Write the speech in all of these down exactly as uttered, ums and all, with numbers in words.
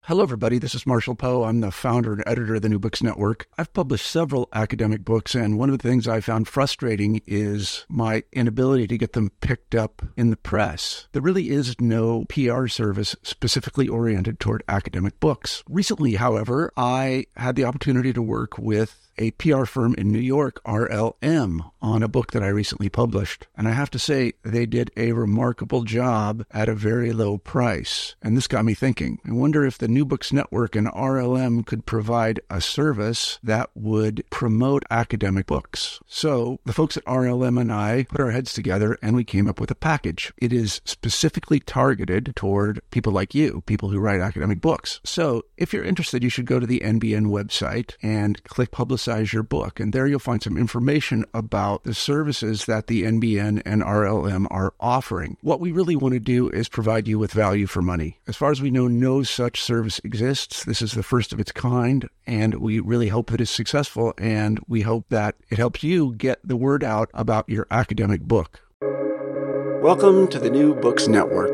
Hello, everybody. This is Marshall Poe. I'm the founder and editor of the New Books Network. I've published several academic books, and one of the things I found frustrating is my inability to get them picked up in the press. There really is no P R service specifically oriented toward academic books. Recently, however, I had the opportunity to work with a P R firm in New York, R L M, on a book that I recently published. And I have to say, they did a remarkable job at a very low price. And this got me thinking. I wonder if the New Books Network and R L M could provide a service that would promote academic books. So the folks at R L M and I put our heads together and we came up with a package. It is specifically targeted toward people like you, people who write academic books. So if you're interested, you should go to the N B N website and click Publicize your book. And there you'll find some information about the services that the N B N and R L M are offering. What we really want to do is provide you with value for money. As far as we know, no such service exists. This is the first of its kind, and we really hope that it's successful, and we hope that it helps you get the word out about your academic book. Welcome to the New Books Network.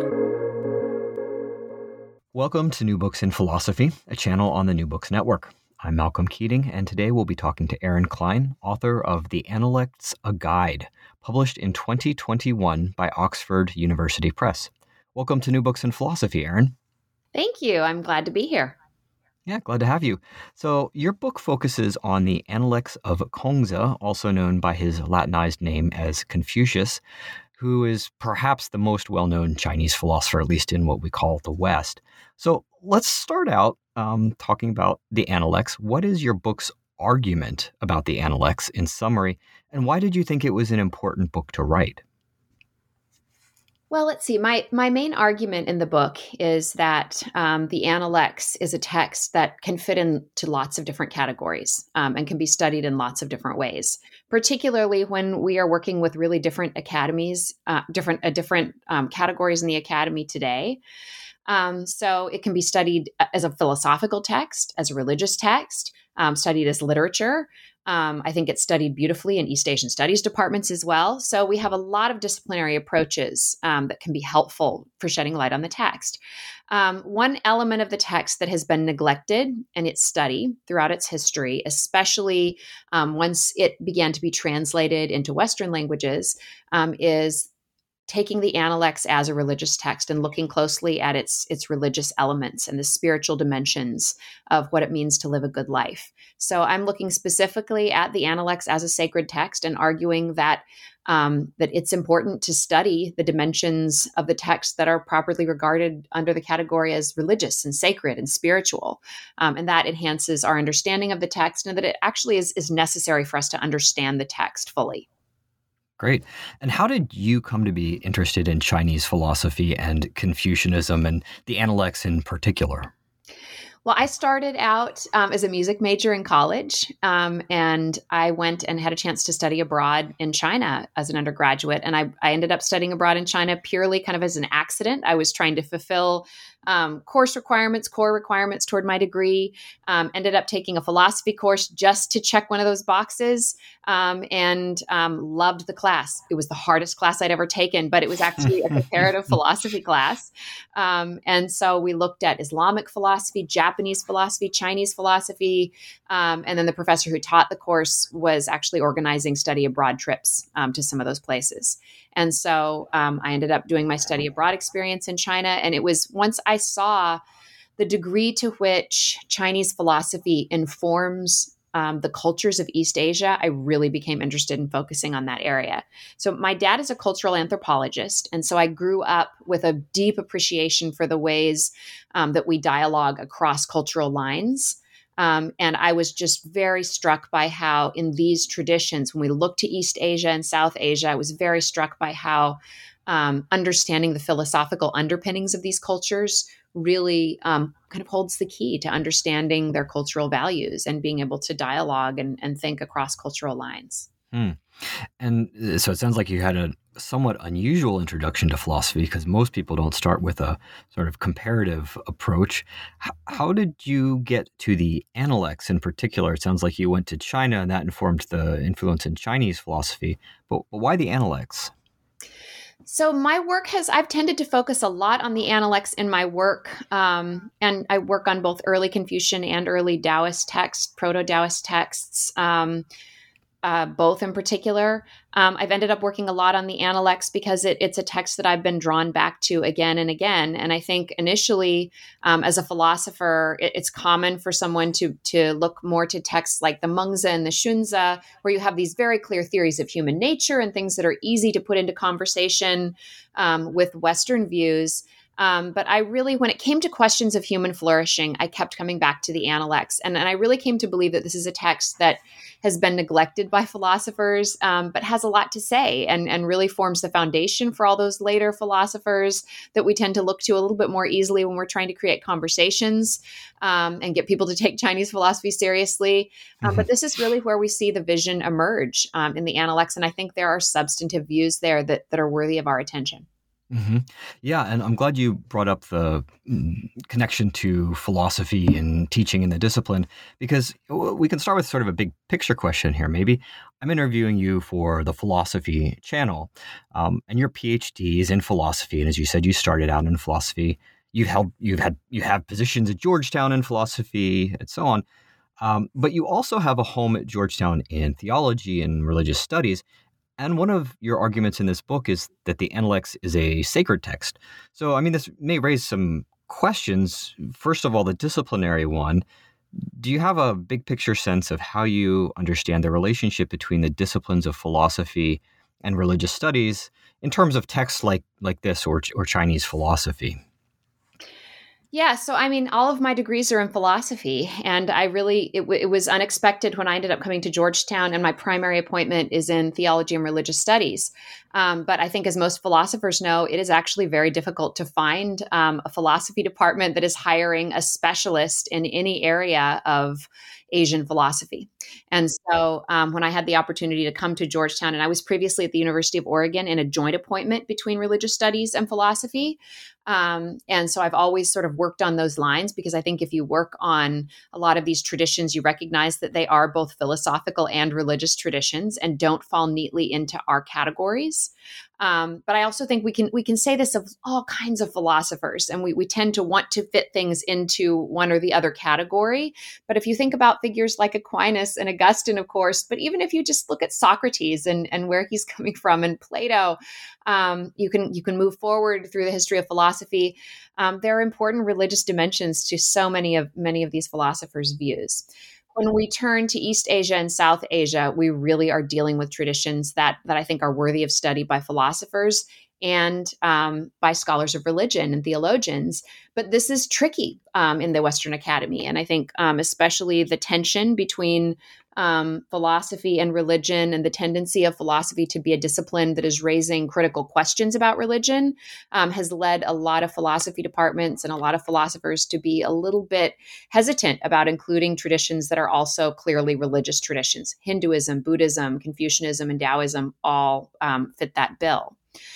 Welcome to New Books in Philosophy, a channel on the New Books Network. I'm Malcolm Keating, and today we'll be talking to Erin Klein, author of The Analects, A Guide, published in twenty twenty-one by Oxford University Press. Welcome to New Books in Philosophy, Erin. Thank you. I'm glad to be here. Yeah, glad to have you. So your book focuses on the Analects of Kongzi, also known by his Latinized name as Confucius, who is perhaps the most well-known Chinese philosopher, at least in what we call the West. So let's start out um, talking about the Analects. What is your book's argument about the Analects in summary, and why did you think it was an important book to write? Well, let's see. My my main argument in the book is that um, the Analects is a text that can fit into lots of different categories um, and can be studied in lots of different ways, particularly when we are working with really different academies, uh, different uh, different um, categories in the academy today. Um, so it can be studied as a philosophical text, as a religious text, um, studied as literature. Um, I think it's studied beautifully in East Asian studies departments as well. So we have a lot of disciplinary approaches um, that can be helpful for shedding light on the text. Um, one element of the text that has been neglected in its study throughout its history, especially um, once it began to be translated into Western languages, um, is taking the Analects as a religious text and looking closely at its its religious elements and the spiritual dimensions of what it means to live a good life. So I'm looking specifically at the Analects as a sacred text and arguing that um, that it's important to study the dimensions of the text that are properly regarded under the category as religious and sacred and spiritual. Um, and that enhances our understanding of the text, and that it actually is, is necessary for us to understand the text fully. Great. And how did you come to be interested in Chinese philosophy and Confucianism and the Analects in particular? Well, I started out um, as a music major in college, um, and I went and had a chance to study abroad in China as an undergraduate. And I, I ended up studying abroad in China purely kind of as an accident. I was trying to fulfill um, course requirements, core requirements toward my degree, um, ended up taking a philosophy course just to check one of those boxes, um, and um, loved the class. It was the hardest class I'd ever taken, but it was actually a comparative philosophy class. Um, and so we looked at Islamic philosophy, Japanese philosophy, Chinese philosophy, um, and then the professor who taught the course was actually organizing study abroad trips um, to some of those places. And so um, I ended up doing my study abroad experience in China. And it was once I saw the degree to which Chinese philosophy informs um, the cultures of East Asia, I really became interested in focusing on that area. So my dad is a cultural anthropologist. And so I grew up with a deep appreciation for the ways um, that we dialogue across cultural lines. Um, and I was just very struck by how in these traditions, when we look to East Asia and South Asia, I was very struck by how um, understanding the philosophical underpinnings of these cultures really um, kind of holds the key to understanding their cultural values and being able to dialogue and, and think across cultural lines. Hmm. And so it sounds like you had a somewhat unusual introduction to philosophy because most people don't start with a sort of comparative approach. H- how did you get to the Analects in particular? It sounds like you went to China and that informed the influence in Chinese philosophy, but, but why the Analects? So my work has, I've tended to focus a lot on the Analects in my work. Um, and I work on both early Confucian and early Taoist texts, proto-Taoist texts. Um, uh, both in particular. Um, I've ended up working a lot on the Analects because it, it's a text that I've been drawn back to again and again. And I think initially, um, as a philosopher, it, it's common for someone to to look more to texts like the Mengzi and the Xunzi, where you have these very clear theories of human nature and things that are easy to put into conversation um, with Western views. Um, but I really, when it came to questions of human flourishing, I kept coming back to the Analects. And, and I really came to believe that this is a text that has been neglected by philosophers, um, but has a lot to say and, and really forms the foundation for all those later philosophers that we tend to look to a little bit more easily when we're trying to create conversations um, and get people to take Chinese philosophy seriously. Um, mm-hmm. But this is really where we see the vision emerge um, in the Analects. And I think there are substantive views there that, that are worthy of our attention. Mm-hmm. Yeah, and I'm glad you brought up the connection to philosophy and teaching in the discipline, because we can start with sort of a big picture question here. Maybe I'm interviewing you for the Philosophy Channel, um, and your PhD is in philosophy, and as you said, you started out in philosophy. You've held, you've had, you have positions at Georgetown in philosophy, and so on. Um, but you also have a home at Georgetown in theology and religious studies. And one of your arguments in this book is that the Analects is a sacred text. So, I mean, this may raise some questions. First of all, the disciplinary one. Do you have a big picture sense of how you understand the relationship between the disciplines of philosophy and religious studies in terms of texts like like this or or Chinese philosophy? Yeah. So, I mean, all of my degrees are in philosophy, and I really, it, w- it was unexpected when I ended up coming to Georgetown, and my primary appointment is in theology and religious studies. Um, but I think, as most philosophers know, it is actually very difficult to find um, a philosophy department that is hiring a specialist in any area of Asian philosophy. And so um, when I had the opportunity to come to Georgetown, and I was previously at the University of Oregon in a joint appointment between religious studies and philosophy. Um, and so I've always sort of worked on those lines, because I think if you work on a lot of these traditions, you recognize that they are both philosophical and religious traditions and don't fall neatly into our categories. Um, but I also think we can we can say this of all kinds of philosophers, and we, we tend to want to fit things into one or the other category. But if you think about figures like Aquinas and Augustine, of course, but even if you just look at Socrates and, and where he's coming from, and Plato, um, you can you can move forward through the history of philosophy. Um, there are important religious dimensions to so many of many of these philosophers' views. When we turn to East Asia and South Asia, we really are dealing with traditions that that I think are worthy of study by philosophers and um, by scholars of religion and theologians. But this is tricky um, in the Western Academy. And I think um, especially the tension between um, philosophy and religion, and the tendency of philosophy to be a discipline that is raising critical questions about religion um, has led a lot of philosophy departments and a lot of philosophers to be a little bit hesitant about including traditions that are also clearly religious traditions. Hinduism, Buddhism, Confucianism, and Taoism all um, fit that bill.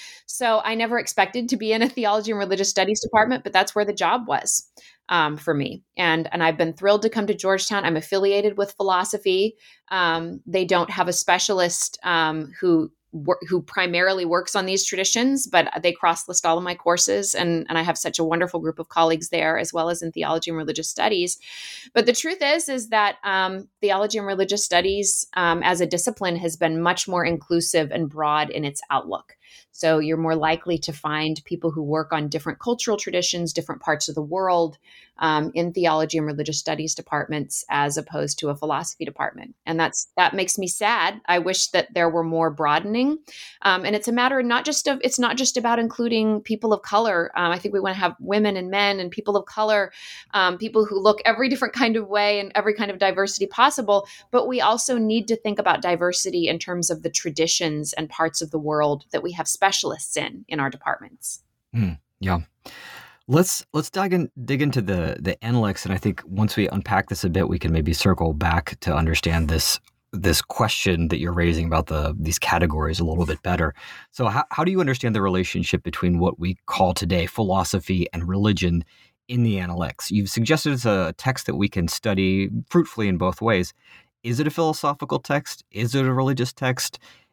So I never expected to be in a theology and religious studies department, but that's where the job was um, for me. And, and I've been thrilled to come to Georgetown. I'm affiliated with philosophy. Um, they don't have a specialist um, who who primarily works on these traditions, but they cross-list all of my courses. And, and I have such a wonderful group of colleagues there, as well as in theology and religious studies. But the truth is, is that um, theology and religious studies um, as a discipline has been much more inclusive and broad in its outlook. So you're more likely to find people who work on different cultural traditions, different parts of the world um, in theology and religious studies departments, as opposed to a philosophy department. And that's that makes me sad. I wish that there were more broadening. Um, and it's a matter not just of, it's not just about including people of color. Um, I think we want to have women and men and people of color, um, people who look every different kind of way and every kind of diversity possible. But we also need to think about diversity in terms of the traditions and parts of the world that we have specialists in in our departments. Mm, yeah. Let's let's dig in dig into the the Analects, and I think once we unpack this a bit, we can maybe circle back to understand this this question that you're raising about the these categories a little bit better. So, how how do you understand the relationship between what we call today philosophy and religion in the Analects? You've suggested it's a text that we can study fruitfully in both ways. Is it a philosophical text? Is it a religious text?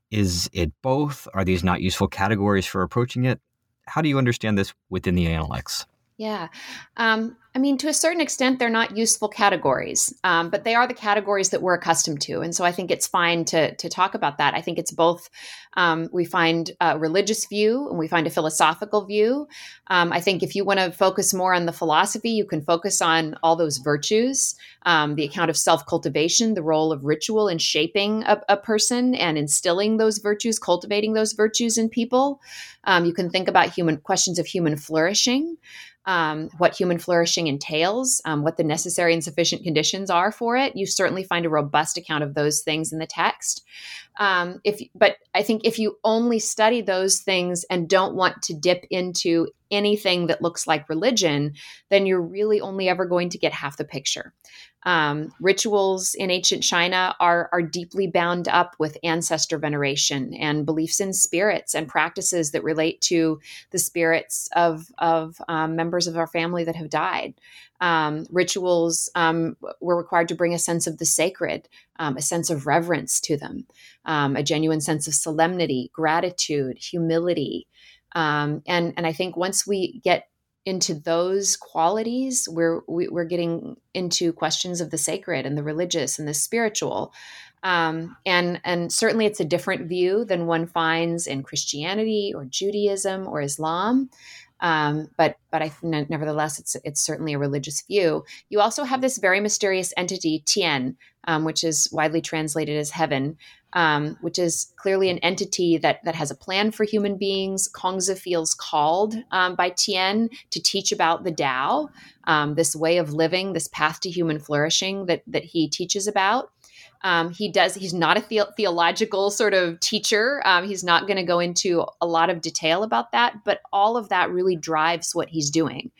Is it both? Are these not useful categories for approaching it? How do you understand this within the Analects? Yeah. Um, I mean, to a certain extent, they're not useful categories, um, but they are the categories that we're accustomed to. And so I think it's fine to, to talk about that. I think it's both. Um, we find a religious view and we find a philosophical view. Um, I think if you want to focus more on the philosophy, you can focus on all those virtues, um, the account of self-cultivation, the role of ritual in shaping a, a person and instilling those virtues, cultivating those virtues in people. Um, you can think about human questions of human flourishing. Um, what human flourishing entails, um, what the necessary and sufficient conditions are for it. You certainly find a robust account of those things in the text. Um, if, but I think if you only study those things and don't want to dip into anything that looks like religion, then you're really only ever going to get half the picture. Um, rituals in ancient China are, are deeply bound up with ancestor veneration and beliefs in spirits and practices that relate to the spirits of, of um, members of our family that have died. Um, rituals um, were required to bring a sense of the sacred, um, a sense of reverence to them, um, a genuine sense of solemnity, gratitude, humility. Um, and, and I think once we get into those qualities, we're, we, we're getting into questions of the sacred and the religious and the spiritual. Um, and, and certainly it's a different view than one finds in Christianity or Judaism or Islam. Um, but but I nevertheless, it's it's certainly a religious view. You also have this very mysterious entity, Tien, um, which is widely translated as heaven, um, which is clearly an entity that that has a plan for human beings. Kongzi feels called um, by Tien to teach about the Tao, um, this way of living, this path to human flourishing that that he teaches about. Um, he does. He's not a the- theological sort of teacher. Um, he's not going to go into a lot of detail about that, but all of that really drives what he's doing.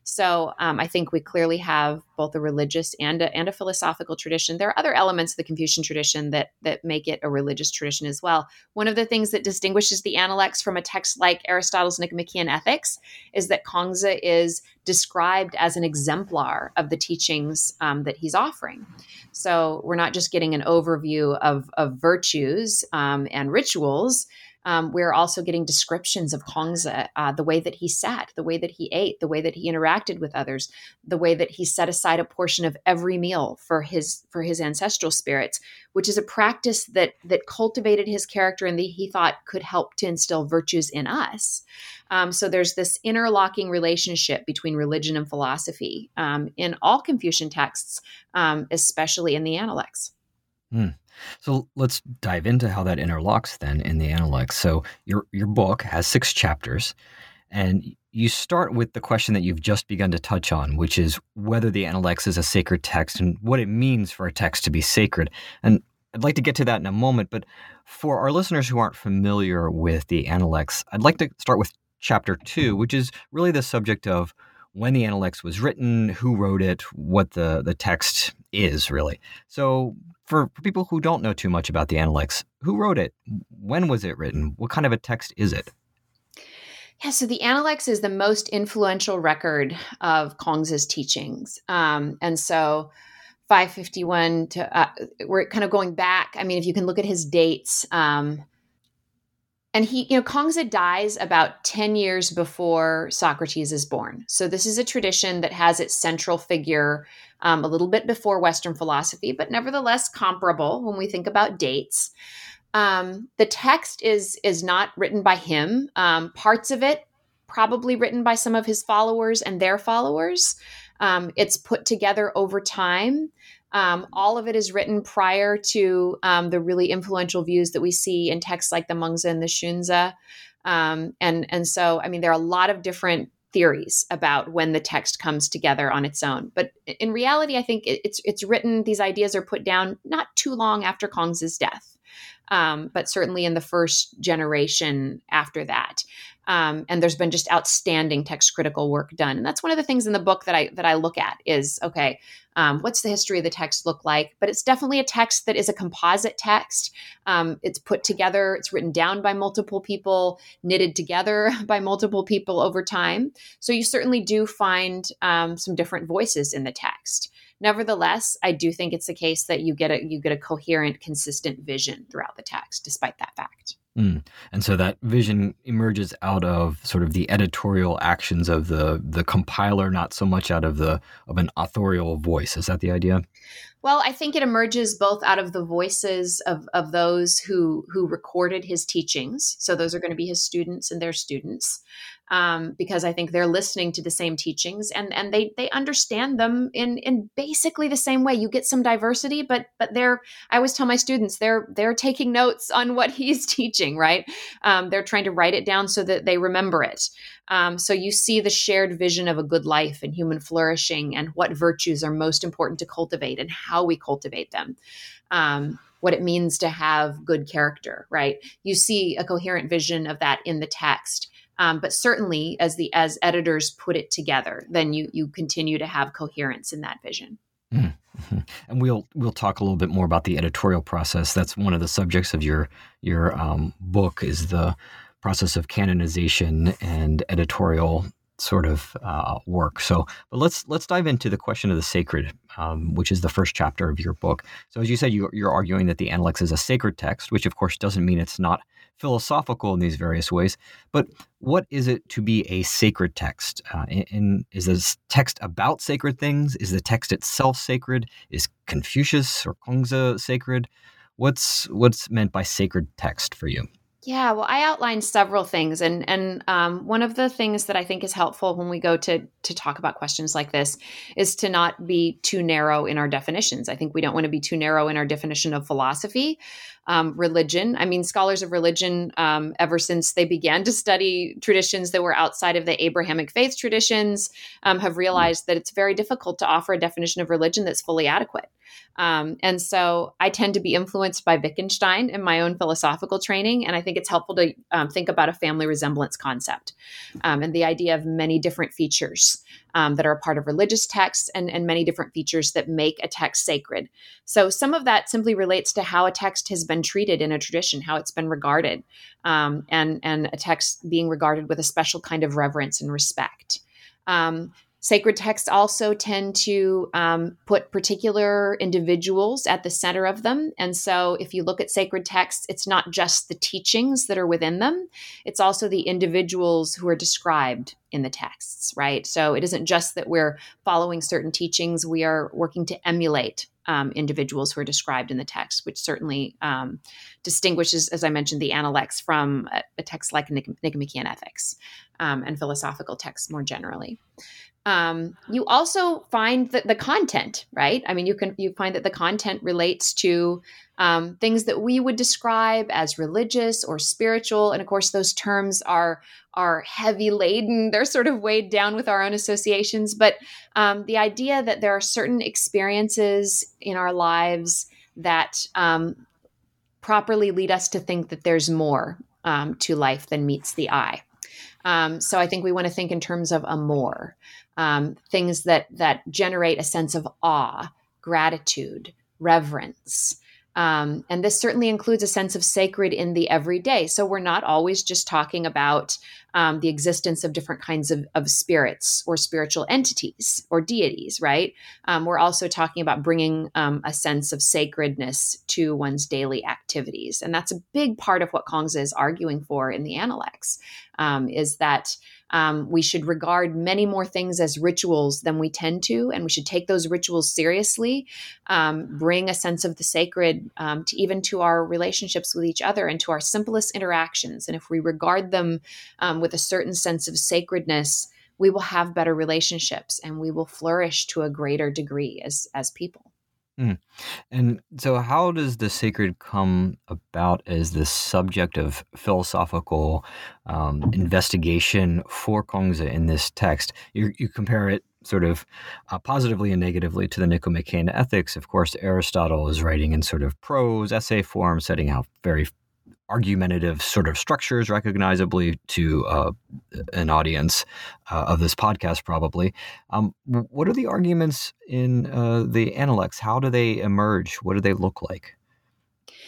So um, I think we clearly have both a religious and a, and a philosophical tradition. There are other elements of the Confucian tradition that that make it a religious tradition as well. One of the things that distinguishes the Analects from a text like Aristotle's Nicomachean Ethics is that Kongzi is described as an exemplar of the teachings um, that he's offering. So we're not just getting an overview of, of virtues um, and rituals. Um, we're also getting descriptions of Kongzi, uh, the way that he sat, the way that he ate, the way that he interacted with others, the way that he set aside a portion of every meal for his for his ancestral spirits, which is a practice that that cultivated his character and that he thought could help to instill virtues in us. Um, so there's this interlocking relationship between religion and philosophy um, in all Confucian texts, um, especially in the Analects. Hmm. So let's dive into how that interlocks then in the Analects. So your your book has six chapters, and you start with the question that you've just begun to touch on, which is whether the Analects is a sacred text and what it means for a text to be sacred. And I'd like to get to that in a moment, but for our listeners who aren't familiar with the Analects, I'd like to start with chapter two, which is really the subject of when the Analects was written, who wrote it, what the, the text is really. So for, for people who don't know too much about the Analects, who wrote it? When was it written? What kind of a text is it? Yeah, so the Analects is the most influential record of Kongzi's teachings. Um, and so five fifty-one to, uh, we're kind of going back. I mean, if you can look at his dates, um, and he, you know, Kongzi dies about ten years before Socrates is born. So this is a tradition that has its central figure um, a little bit before Western philosophy, but nevertheless comparable when we think about dates. Um, the text is is not written by him. Um, parts of it probably written by some of his followers and their followers. Um, it's put together over time. Um, all of it is written prior to um, the really influential views that we see in texts like the Mengzi and the Xunzi. Um, and, and so, I mean, there are a lot of different theories about when the text comes together on its own. But in reality, I think it, it's it's written, these ideas are put down not too long after Kongzi's death, um, but certainly in the first generation after that. Um, and there's been just outstanding text critical work done. And that's one of the things in the book that I that I look at is, okay, um, what's the history of the text look like? But it's definitely a text that is a composite text. Um, it's put together, it's written down by multiple people, knitted together by multiple people over time. So you certainly do find um, some different voices in the text. Nevertheless, I do think it's the case that you get a you get a coherent, consistent vision throughout the text, despite that fact. Mm. And so that vision emerges out of sort of the editorial actions of the the compiler, not so much out of the of an authorial voice. Is that the idea? Well, I think it emerges both out of the voices of, of those who who recorded his teachings. So those are going to be his students and their students, um, because I think they're listening to the same teachings and and they they understand them in in basically the same way. You get some diversity, but but they're I always tell my students they're they're taking notes on what he's teaching, right? Um, they're trying to write it down so that they remember it. Um, so you see the shared vision of a good life and human flourishing and what virtues are most important to cultivate and how we cultivate them, um, what it means to have good character, right? You see a coherent vision of that in the text. Um, but certainly as the as editors put it together, then you you continue to have coherence in that vision. Mm-hmm. And we'll we'll talk a little bit more about the editorial process. That's one of the subjects of your your um, book is the process of canonization and editorial sort of uh, work. So, but let's let's dive into the question of the sacred, um, which is the first chapter of your book. So, as you said, you, you're arguing that the Analects is a sacred text, which of course doesn't mean it's not philosophical in these various ways. But what is it to be a sacred text? Uh, in, in, is this text about sacred things? Is the text itself sacred? Is Confucius or Kongzi sacred? What's what's meant by sacred text for you? Yeah, well, I outlined several things, and and um, one of the things that I think is helpful when we go to to talk about questions like this is to not be too narrow in our definitions. I think we don't want to be too narrow in our definition of philosophy, um, religion. I mean, scholars of religion, um, ever since they began to study traditions that were outside of the Abrahamic faith traditions, um, have realized that it's very difficult to offer a definition of religion that's fully adequate. Um, and so I tend to be influenced by Wittgenstein in my own philosophical training. And I think it's helpful to um, think about a family resemblance concept um, and the idea of many different features um, that are a part of religious texts and, and many different features that make a text sacred. So some of that simply relates to how a text has been treated in a tradition, how it's been regarded, um, and, and a text being regarded with a special kind of reverence and respect. Um, Sacred texts also tend to um, put particular individuals at the center of them. And so if you look at sacred texts, it's not just the teachings that are within them. It's also the individuals who are described in the texts, right? So it isn't just that we're following certain teachings. We are working to emulate um, individuals who are described in the text, which certainly um, distinguishes, as I mentioned, the Analects from a, a text like Nic- Nicomachean Ethics um, and philosophical texts more generally. Um, you also find that the content, right? I mean, you can you find that the content relates to um, things that we would describe as religious or spiritual, and of course, those terms are are heavy laden. They're sort of weighed down with our own associations. But um, the idea that there are certain experiences in our lives that um, properly lead us to think that there's more um, to life than meets the eye. Um, so I think we want to think in terms of a more. Um, things that that generate a sense of awe, gratitude, reverence. Um, and this certainly includes a sense of sacred in the everyday. So we're not always just talking about um, the existence of different kinds of, of spirits or spiritual entities or deities, right? Um, we're also talking about bringing um, a sense of sacredness to one's daily activities. And that's a big part of what Kongzi is arguing for in the Analects, um, is that Um, we should regard many more things as rituals than we tend to, and we should take those rituals seriously, um, bring a sense of the sacred um, to even to our relationships with each other and to our simplest interactions. And if we regard them um, with a certain sense of sacredness, we will have better relationships and we will flourish to a greater degree as as people. Mm. And so how does the sacred come about as the subject of philosophical um, investigation for Kongzi in this text? You, you compare it sort of uh, positively and negatively to the Nicomachean Ethics. Of course, Aristotle is writing in sort of prose, essay form, setting out very argumentative sort of structures recognizably to uh, an audience uh, of this podcast, probably. Um, what are the arguments in uh, the Analects? How do they emerge? What do they look like?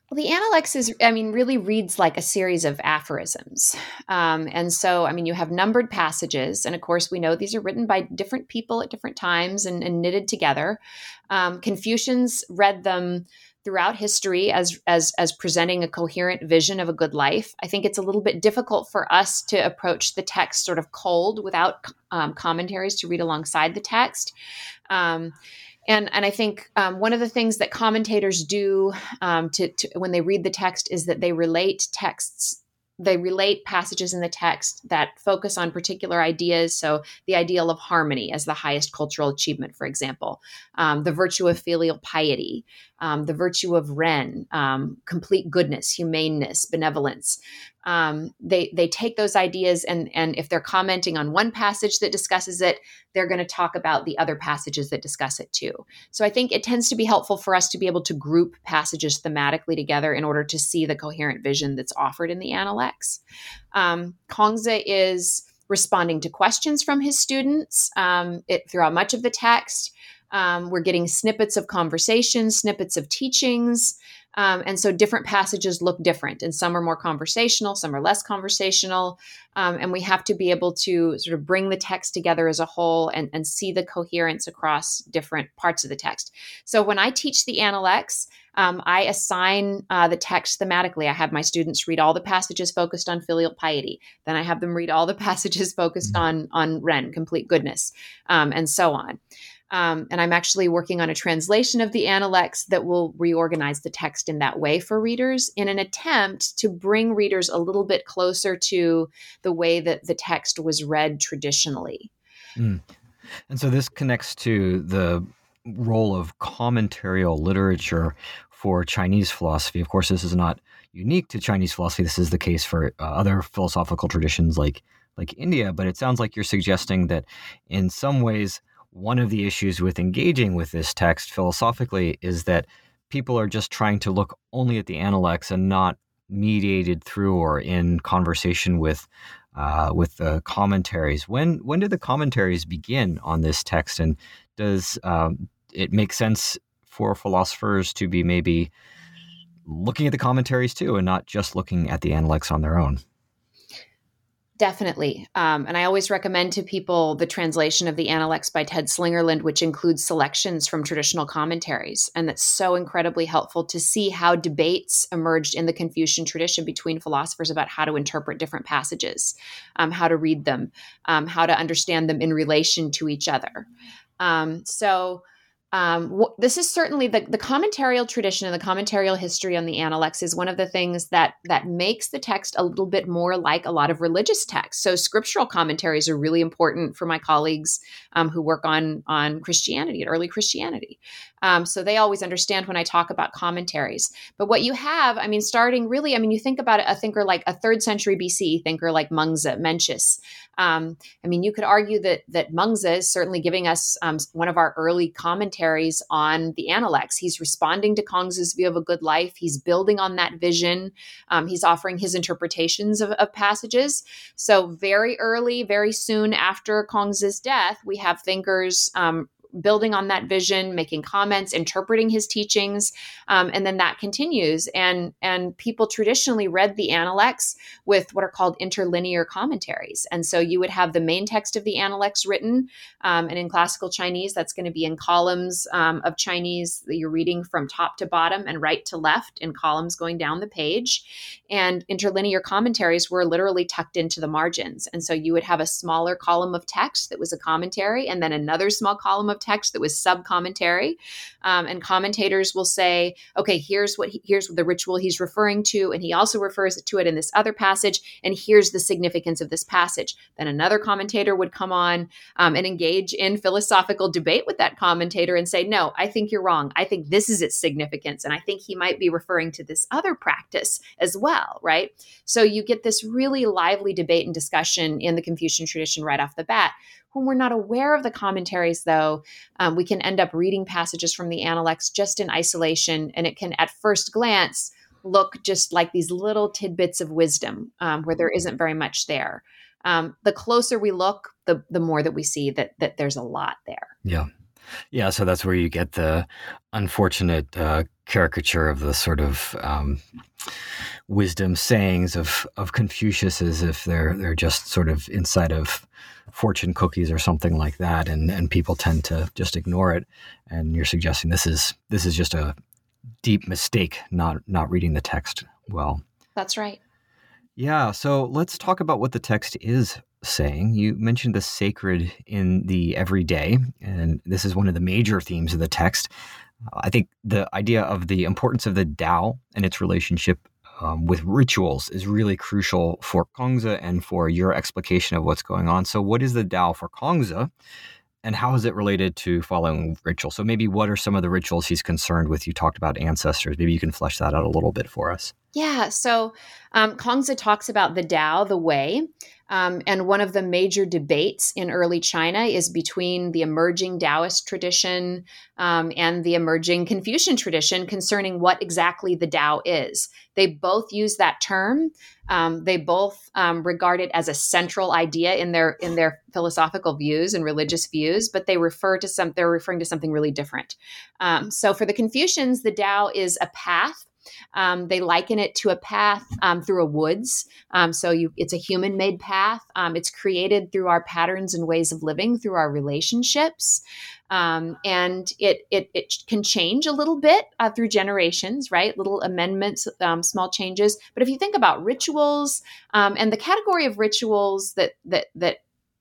Well, the Analects is, I mean, really reads like a series of aphorisms. Um, and so, I mean, you have numbered passages. And of course, we know these are written by different people at different times and, and knitted together. Um, Confucians read them throughout history as, as, as presenting a coherent vision of a good life. I think it's a little bit difficult for us to approach the text sort of cold without um, commentaries to read alongside the text. Um, And and I think um, one of the things that commentators do um, to, to when they read the text is that they relate texts, they relate passages in the text that focus on particular ideas. So the ideal of harmony as the highest cultural achievement, for example, um, the virtue of filial piety, um, the virtue of Ren, um, complete goodness, humaneness, benevolence. Um, they they take those ideas and and if they're commenting on one passage that discusses it, they're going to talk about the other passages that discuss it too. So I think it tends to be helpful for us to be able to group passages thematically together in order to see the coherent vision that's offered in the Analects. Um, Kongzi is responding to questions from his students um, it, throughout much of the text. Um, we're getting snippets of conversation, snippets of teachings. Um, and so different passages look different, and some are more conversational, some are less conversational. Um, and we have to be able to sort of bring the text together as a whole and, and see the coherence across different parts of the text. So when I teach the Analects, um, I assign uh, the text thematically. I have my students read all the passages focused on filial piety. Then I have them read all the passages focused on, on Ren, complete goodness, um, and so on. Um, and I'm actually working on a translation of the Analects that will reorganize the text in that way for readers in an attempt to bring readers a little bit closer to the way that the text was read traditionally. Mm. And so this connects to the role of commentarial literature for Chinese philosophy. Of course, this is not unique to Chinese philosophy. This is the case for uh, other philosophical traditions like like India. But it sounds like you're suggesting that in some ways, one of the issues with engaging with this text philosophically is that people are just trying to look only at the Analects and not mediated through or in conversation with uh, with the commentaries. When when did the commentaries begin on this text, and does um, it make sense for philosophers to be maybe looking at the commentaries too and not just looking at the Analects on their own? Definitely. Um, and I always recommend to people the translation of the Analects by Ted Slingerland, which includes selections from traditional commentaries. And that's so incredibly helpful to see how debates emerged in the Confucian tradition between philosophers about how to interpret different passages, um, how to read them, um, how to understand them in relation to each other. Um, so Um, w- this is certainly the, the commentarial tradition and the commentarial history on the Analects is one of the things that that makes the text a little bit more like a lot of religious texts. So scriptural commentaries are really important for my colleagues um, who work on, on Christianity and early Christianity. Um, so they always understand when I talk about commentaries. But what you have, I mean, starting really, I mean, you think about a thinker like a third century B C thinker like Mengzi, Mencius. Um, I mean, you could argue that that Mengzi is certainly giving us um, one of our early commentaries on the Analects. He's responding to Kongzi's view of a good life. He's building on that vision. Um, he's offering his interpretations of, of passages. So very early, very soon after Kongzi's death, we have thinkers um, building on that vision, making comments, interpreting his teachings, um, and then that continues. And and people traditionally read the Analects with what are called interlinear commentaries. And so you would have the main text of the Analects written, um, and in classical Chinese, that's going to be in columns um, of Chinese that you're reading from top to bottom and right to left in columns going down the page. And interlinear commentaries were literally tucked into the margins. And so you would have a smaller column of text that was a commentary, and then another small column of text that was sub-commentary. Um, and commentators will say, okay, here's what he, here's the ritual he's referring to, and he also refers to it in this other passage, and here's the significance of this passage. Then another commentator would come on um, and engage in philosophical debate with that commentator and say, no, I think you're wrong. I think this is its significance, and I think he might be referring to this other practice as well, right? So you get this really lively debate and discussion in the Confucian tradition right off the bat. When we're not aware of the commentaries, though, um, we can end up reading passages from the Analects just in isolation, and it can, at first glance, look just like these little tidbits of wisdom um, where there isn't very much there. Um, the closer we look, the the more that we see that that there's a lot there. Yeah. Yeah, so that's where you get the unfortunate uh, caricature of the sort of um, wisdom sayings of of Confucius, as if they're they're just sort of inside of fortune cookies or something like that, and and people tend to just ignore it. And you're suggesting this is this is just a deep mistake, not not reading the text well. That's right. Yeah, so let's talk about what the text is saying. You mentioned the sacred in the everyday, and this is one of the major themes of the text. I think the idea of the importance of the Tao and its relationship um, with rituals is really crucial for Kongzi and for your explication of what's going on. So what is the Tao for Kongzi, and how is it related to following ritual? So maybe what are some of the rituals he's concerned with? You talked about ancestors. Maybe you can flesh that out a little bit for us. Yeah. So um, Kongzi talks about the Tao, the way. Um, and one of the major debates in early China is between the emerging Taoist tradition um, and the emerging Confucian tradition concerning what exactly the Tao is. They both use that term. Um, they both um, regard it as a central idea in their in their philosophical views and religious views, but they refer to some. They're referring to something really different. Um, so for the Confucians, the Tao is a path. Um, they liken it to a path um, through a woods. Um, so you, it's a human-made path. Um, it's created through our patterns and ways of living, through our relationships. Um, and it, it it can change a little bit uh, through generations, right? Little amendments, um, small changes. But if you think about rituals um, and the category of rituals that that that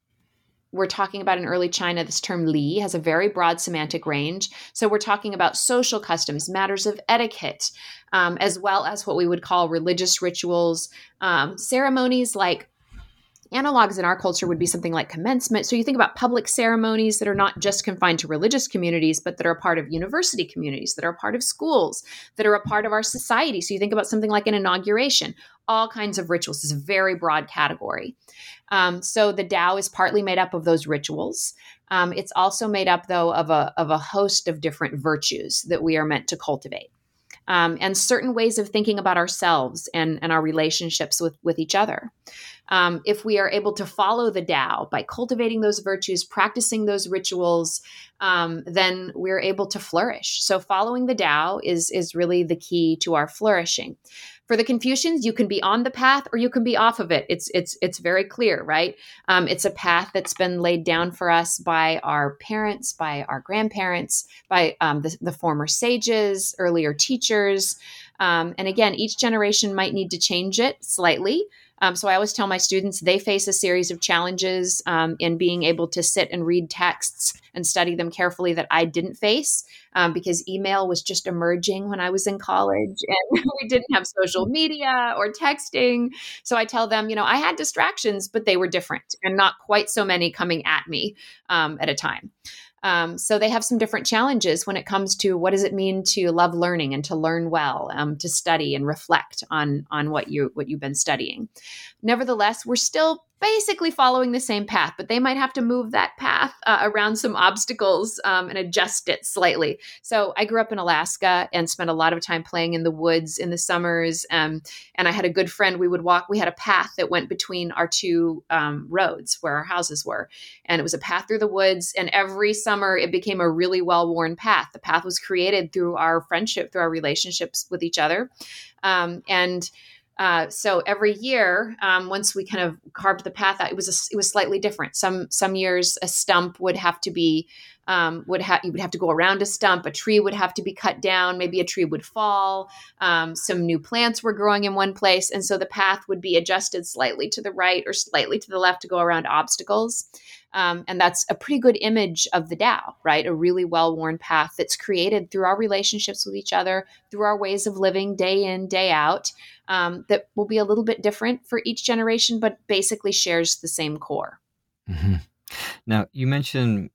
we're talking about in early China, this term li has a very broad semantic range. So we're talking about social customs, matters of etiquette, um, as well as what we would call religious rituals, um, ceremonies like analogs in our culture would be something like commencement. So you think about public ceremonies that are not just confined to religious communities, but that are a part of university communities, that are a part of schools, that are a part of our society. So you think about something like an inauguration, all kinds of rituals. It's a very broad category. Um, so the Tao is partly made up of those rituals. Um, it's also made up, though, of a, of a host of different virtues that we are meant to cultivate. Um, and certain ways of thinking about ourselves and, and our relationships with, with each other. Um, if we are able to follow the Tao by cultivating those virtues, practicing those rituals, um, then we're able to flourish. So following the Tao is, is really the key to our flourishing. For the Confucians, you can be on the path or you can be off of it. It's it's it's very clear, right? Um, it's a path that's been laid down for us by our parents, by our grandparents, by um, the, the former sages, earlier teachers. Um, and again, each generation might need to change it slightly. Um, so I always tell my students they face a series of challenges um, in being able to sit and read texts and study them carefully that I didn't face um, because email was just emerging when I was in college and we didn't have social media or texting. So I tell them, you know, I had distractions, but they were different and not quite so many coming at me um, at a time. Um, so they have some different challenges when it comes to what does it mean to love learning and to learn well, um, to study and reflect on on what you what you've been studying. Nevertheless, we're still basically following the same path, but they might have to move that path uh, around some obstacles um, and adjust it slightly. So I grew up in Alaska and spent a lot of time playing in the woods in the summers. Um, and I had a good friend. We would walk. We had a path that went between our two um, roads where our houses were. And it was a path through the woods. And every summer it became a really well-worn path. The path was created through our friendship, through our relationships with each other. Um, and Uh, so every year, um, once we kind of carved the path out, it was a, it was slightly different. Some some years a stump would have to be um, would have you would have to go around a stump. A tree would have to be cut down. Maybe a tree would fall. Um, some new plants were growing in one place, and so the path would be adjusted slightly to the right or slightly to the left to go around obstacles. Um, and that's a pretty good image of the Tao, right? A really well-worn path that's created through our relationships with each other, through our ways of living day in, day out, um, that will be a little bit different for each generation, but basically shares the same core. Mm-hmm. Now, you mentioned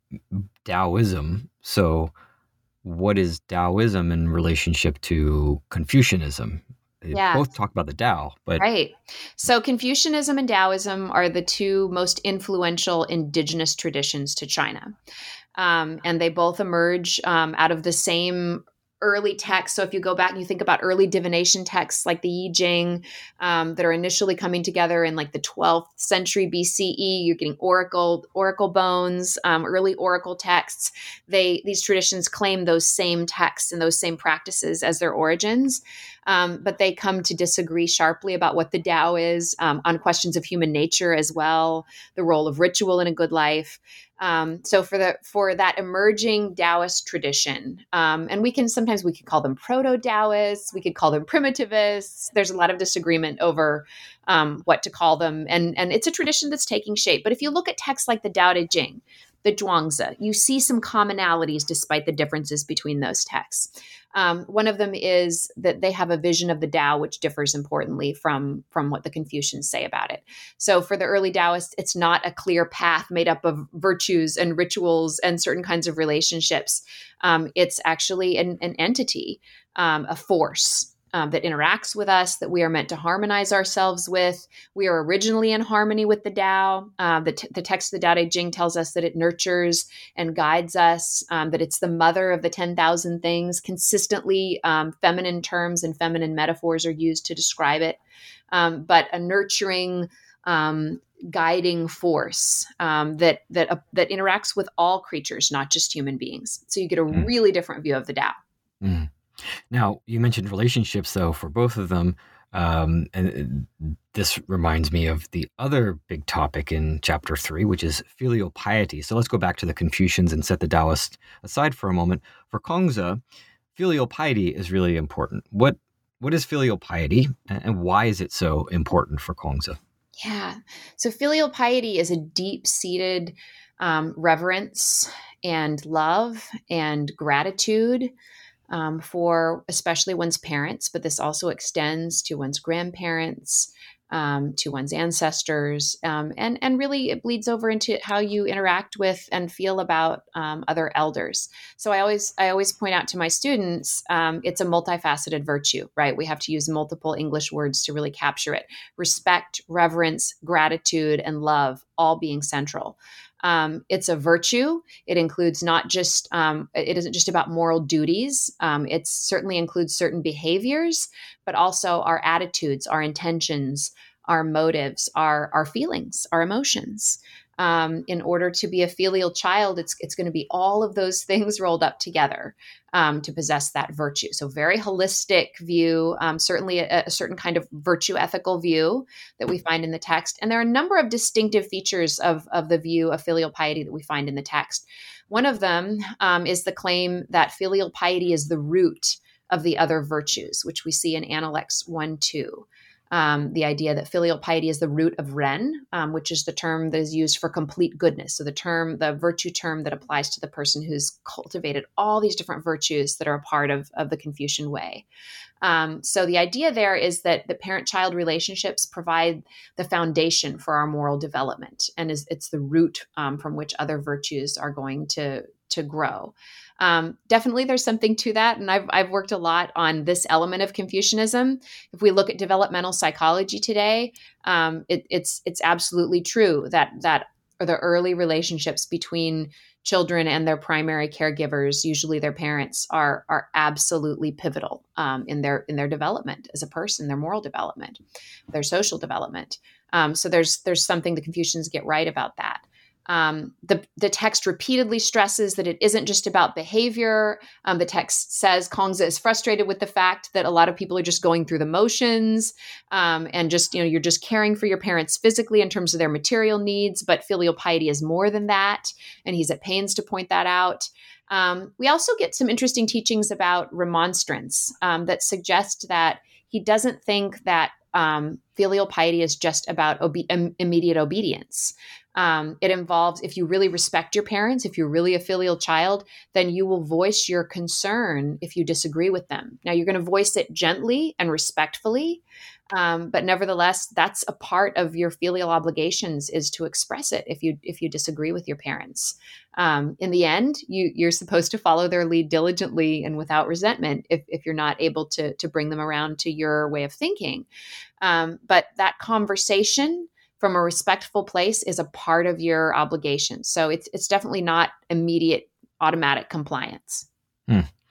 Taoism. So what is Taoism in relationship to Confucianism? They Yeah. both talk about the Tao, but Right. So Confucianism and Taoism are the two most influential indigenous traditions to China. Um, and they both emerge um, out of the same early texts. So if you go back and you think about early divination texts like the Yi Jing um, that are initially coming together in like the twelfth century B C E, you're getting oracle oracle bones, um, early oracle texts. They these traditions claim those same texts and those same practices as their origins, um, but they come to disagree sharply about what the Tao is, um, on questions of human nature as well, the role of ritual in a good life. Um, so for the for that emerging Taoist tradition, um, and we can sometimes we could call them proto-Taoists, we could call them primitivists. There's a lot of disagreement over um, what to call them, and and it's a tradition that's taking shape. But if you look at texts like the Tao Te Ching, the Zhuangzi, you see some commonalities despite the differences between those texts. Um, one of them is that they have a vision of the Tao which differs importantly from, from what the Confucians say about it. So for the early Taoists, it's not a clear path made up of virtues and rituals and certain kinds of relationships. Um, it's actually an, an entity, um, a force. Um, that interacts with us, that we are meant to harmonize ourselves with. We are originally in harmony with the Tao. Uh, the, t- the text of the Tao Te Ching tells us that it nurtures and guides us, um, that it's the mother of the ten thousand things. Consistently, um, feminine terms and feminine metaphors are used to describe it. Um, but a nurturing, um, guiding force um, that that uh, that interacts with all creatures, not just human beings. So you get a mm. really different view of the Tao. Mm. Now, you mentioned relationships, though, for both of them. Um, and this reminds me of the other big topic in chapter three, which is filial piety. So let's go back to the Confucians and set the Taoist aside for a moment. For Kongzi, filial piety is really important. What What is filial piety, and why is it so important for Kongzi? Yeah. So filial piety is a deep-seated um, reverence and love and gratitude Um, for especially one's parents, but this also extends to one's grandparents, um, to one's ancestors, um, and and really it bleeds over into how you interact with and feel about um, other elders. So I always I always point out to my students, um, it's a multifaceted virtue, right? We have to use multiple English words to really capture it: respect, reverence, gratitude, and love, all being central. Um, it's a virtue. It includes not just, um, it isn't just about moral duties. Um, it certainly includes certain behaviors, but also our attitudes, our intentions, our motives, our, our feelings, our emotions. Um, in order to be a filial child, it's it's going to be all of those things rolled up together um, to possess that virtue. So very holistic view, um, certainly a, a certain kind of virtue ethical view that we find in the text. And there are a number of distinctive features of, of the view of filial piety that we find in the text. One of them um, is the claim that filial piety is the root of the other virtues, which we see in Analects one two. Um, the idea that filial piety is the root of Ren, um, which is the term that is used for complete goodness. So the term, the virtue term that applies to the person who's cultivated all these different virtues that are a part of, of the Confucian way. Um, so the idea there is that the parent-child relationships provide the foundation for our moral development, and is, it's the root um, from which other virtues are going to, to grow. Um, definitely there's something to that. And I've, I've worked a lot on this element of Confucianism. If we look at developmental psychology today, um, it, it's, it's absolutely true that, that are the early relationships between children and their primary caregivers, usually their parents, are, are absolutely pivotal um, in their, in their development as a person, their moral development, their social development. Um, so there's, there's something the Confucians get right about that. Um, the, the text repeatedly stresses that it isn't just about behavior. Um, the text says Kongzi is frustrated with the fact that a lot of people are just going through the motions um, and just, you know, you're just caring for your parents physically in terms of their material needs, but filial piety is more than that. And he's at pains to point that out. Um, we also get some interesting teachings about remonstrance um, that suggest that he doesn't think that um, filial piety is just about obe- im- immediate obedience. Um, it involves, if you really respect your parents, if you're really a filial child, then you will voice your concern if you disagree with them. Now, you're going to voice it gently and respectfully, um, but nevertheless, that's a part of your filial obligations, is to express it if you if you disagree with your parents. Um, in the end, you, you're supposed to follow their lead diligently and without resentment if, if you're not able to, to bring them around to your way of thinking. Um, but that conversation from a respectful place is a part of your obligation. So it's it's definitely not immediate automatic compliance. Hmm.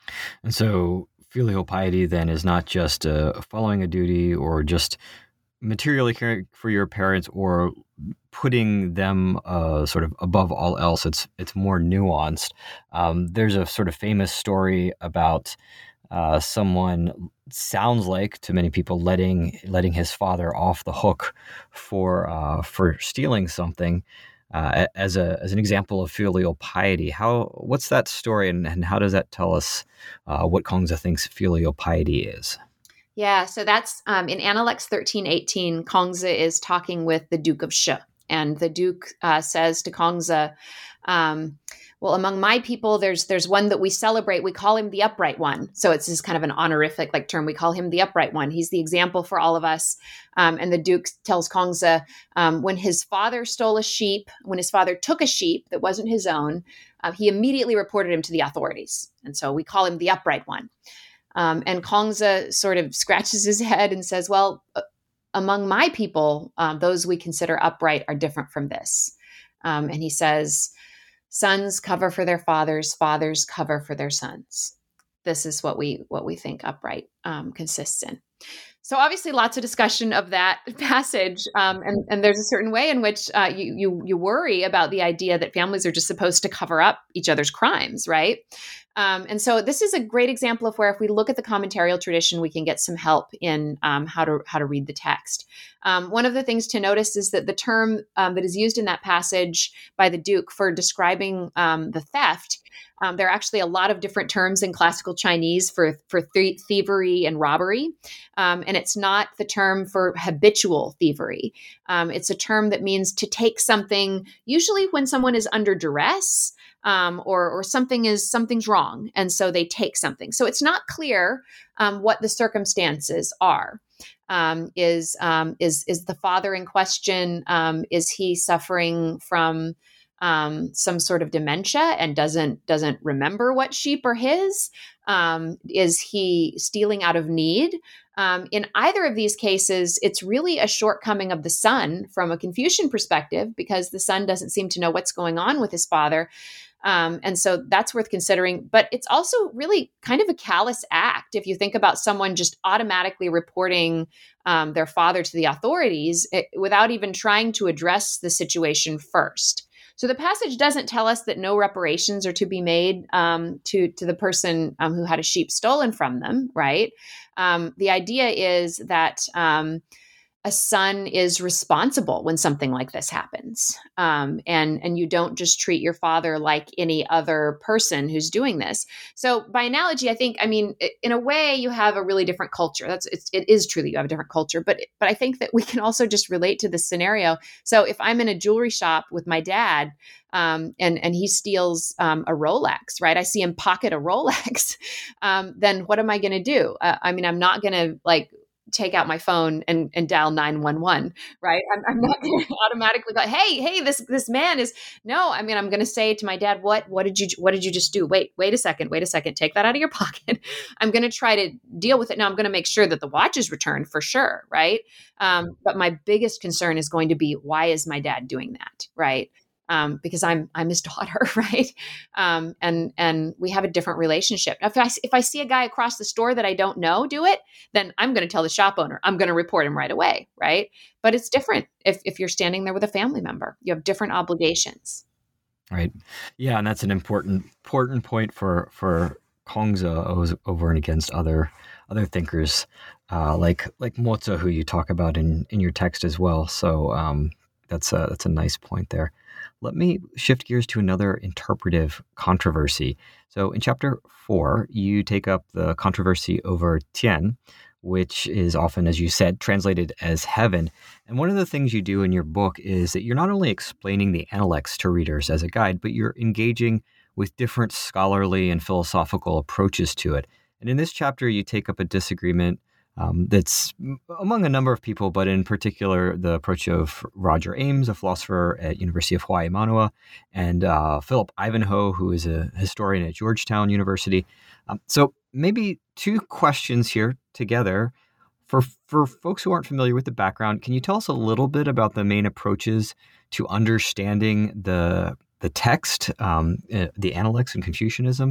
And so filial piety then is not just uh, following a duty or just materially caring for your parents or putting them uh, sort of above all else. It's it's more nuanced. Um, there's a sort of famous story about uh, someone, sounds like to many people, letting letting his father off the hook for uh, for stealing something. Uh, as a as an example of filial piety. How what's that story, and, and how does that tell us uh, what Kongzi thinks filial piety is? Yeah, so that's um, in Analects thirteen eighteen. Kongzi is talking with the Duke of Shi, and the Duke uh, says to Kongzi, um, "Well, among my people, there's there's one that we celebrate. We call him the Upright One. So it's this kind of an honorific like term. We call him the Upright One. He's the example for all of us." Um, and the Duke tells Kongzi, um, when his father stole a sheep, when his father took a sheep that wasn't his own, uh, he immediately reported him to the authorities. And so we call him the Upright One. Um, and Kongzi sort of scratches his head and says, well, uh, among my people, um, those we consider upright are different from this. Um, and he says, sons cover for their fathers, fathers cover for their sons. This is what we what we think upright um, consists in. So obviously lots of discussion of that passage. Um, and, and there's a certain way in which uh, you, you, you worry about the idea that families are just supposed to cover up each other's crimes, right? Um, and so this is a great example of where if we look at the commentarial tradition, we can get some help in um, how to how to read the text. Um, one of the things to notice is that the term um, that is used in that passage by the Duke for describing um, the theft, um, there are actually a lot of different terms in classical Chinese for, for th- thievery and robbery. Um, and it's not the term for habitual thievery. Um, it's a term that means to take something, usually when someone is under duress, Um, or or something is something's wrong, and so they take something. So it's not clear um, what the circumstances are. Um, is um, is is the father in question? Um, is he suffering from um, some sort of dementia and doesn't doesn't remember what sheep are his? Um, is he stealing out of need? Um, in either of these cases, it's really a shortcoming of the son from a Confucian perspective, because the son doesn't seem to know what's going on with his father. Um, and so that's worth considering. But it's also really kind of a callous act if you think about someone just automatically reporting um, their father to the authorities it, without even trying to address the situation first. So the passage doesn't tell us that no reparations are to be made um, to, to the person um, who had a sheep stolen from them, right? Um, the idea is that um, a son is responsible when something like this happens. Um, and, and you don't just treat your father like any other person who's doing this. So by analogy, I think, I mean, in a way you have a really different culture. That's, it's, it is true that you have a different culture, but, but I think that we can also just relate to this scenario. So if I'm in a jewelry shop with my dad, um, and, and he steals um, a Rolex, right? I see him pocket a Rolex. um, then what am I going to do? Uh, I mean, I'm not going to like, take out my phone and, and dial nine one one, right? I'm, I'm not going to automatically go, hey, hey, this this man is, no, I mean, I'm going to say to my dad, what, what did you, what did you just do? Wait, wait a second, wait a second, take that out of your pocket. I'm going to try to deal with it. Now I'm going to make sure that the watch is returned for sure, right? Um, but my biggest concern is going to be, why is my dad doing that, right? Um, because I'm I'm his daughter, right? Um, and and we have a different relationship. If I if I see a guy across the store that I don't know do it, then I'm going to tell the shop owner. I'm going to report him right away, right? But it's different if if you're standing there with a family member. You have different obligations. Right. Yeah, and that's an important important point for for Kongzi over and against other other thinkers uh, like like Mozi, who you talk about in in your text as well. So um, that's a that's a nice point there. Let me shift gears to another interpretive controversy. So in chapter four, you take up the controversy over Tian, which is often, as you said, translated as heaven. And one of the things you do in your book is that you're not only explaining the Analects to readers as a guide, but you're engaging with different scholarly and philosophical approaches to it. And in this chapter, you take up a disagreement Um, that's among a number of people, but in particular, the approach of Roger Ames, a philosopher at University of Hawaii Manoa, and uh, Philip Ivanhoe, who is a historian at Georgetown University. Um, so maybe two questions here together. For, for folks who aren't familiar with the background, can you tell us a little bit about the main approaches to understanding the, the text, um, the Analects and Confucianism?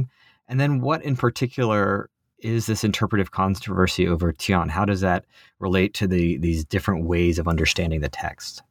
And then what in particular is this interpretive controversy over Tian? How does that relate to the these different ways of understanding the text?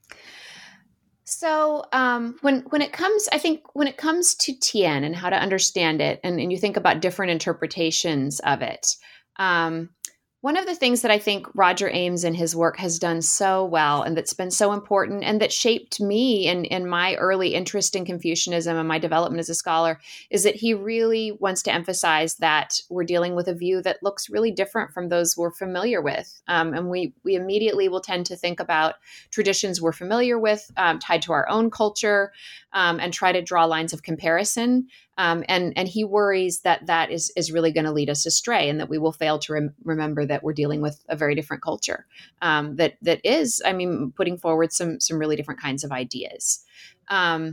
So um, when when it comes, I think when it comes to Tian and how to understand it, and, and you think about different interpretations of it, um, one of the things that I think Roger Ames in his work has done so well, and that's been so important, and that shaped me in, in my early interest in Confucianism and my development as a scholar, is that he really wants to emphasize that we're dealing with a view that looks really different from those we're familiar with. Um, and we we immediately will tend to think about traditions we're familiar with, um, tied to our own culture, um, and try to draw lines of comparison. Um, and and he worries that that is is really going to lead us astray, and that we will fail to rem- remember that we're dealing with a very different culture um, that that is, I mean, putting forward some some really different kinds of ideas. Um,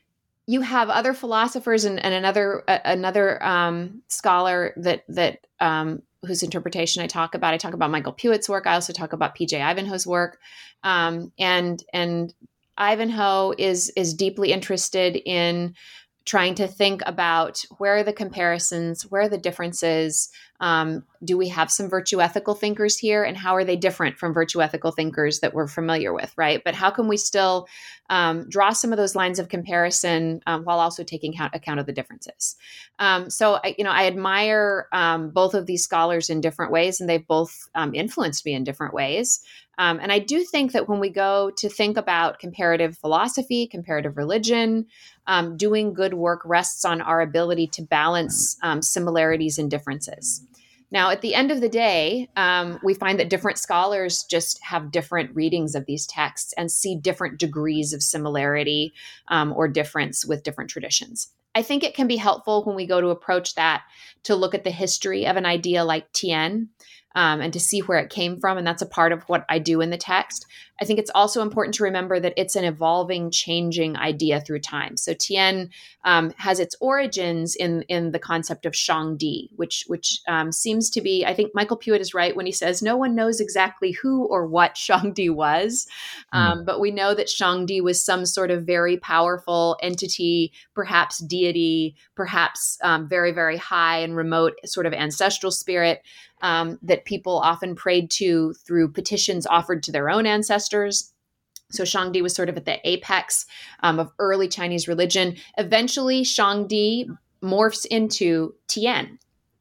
you have other philosophers and, and another uh, another um, scholar that that um, whose interpretation I talk about. I talk about Michael Pewett's work. I also talk about P J Ivanhoe's work, um, and and Ivanhoe is is deeply interested in trying to think about where are the comparisons, where are the differences, um, do we have some virtue ethical thinkers here, and how are they different from virtue ethical thinkers that we're familiar with, right? But how can we still um, draw some of those lines of comparison um, while also taking account, account of the differences? Um, so, I, you know, I admire um, both of these scholars in different ways, and they've both um, influenced me in different ways. Um, and I do think that when we go to think about comparative philosophy, comparative religion, um, doing good work rests on our ability to balance um, similarities and differences. Now, at the end of the day, um, we find that different scholars just have different readings of these texts and see different degrees of similarity um, or difference with different traditions. I think it can be helpful when we go to approach that to look at the history of an idea like Tian, Um, and to see where it came from. And that's a part of what I do in the text. I think it's also important to remember that it's an evolving, changing idea through time. So Tian um, has its origins in in the concept of Shangdi, which which um, seems to be, I think Michael Pewett is right when he says no one knows exactly who or what Shangdi was. Um, mm. But we know that Shangdi was some sort of very powerful entity, perhaps deity, perhaps um, very, very high and remote sort of ancestral spirit, Um, that people often prayed to through petitions offered to their own ancestors. So Shangdi was sort of at the apex um, of early Chinese religion. Eventually, Shangdi morphs into Tian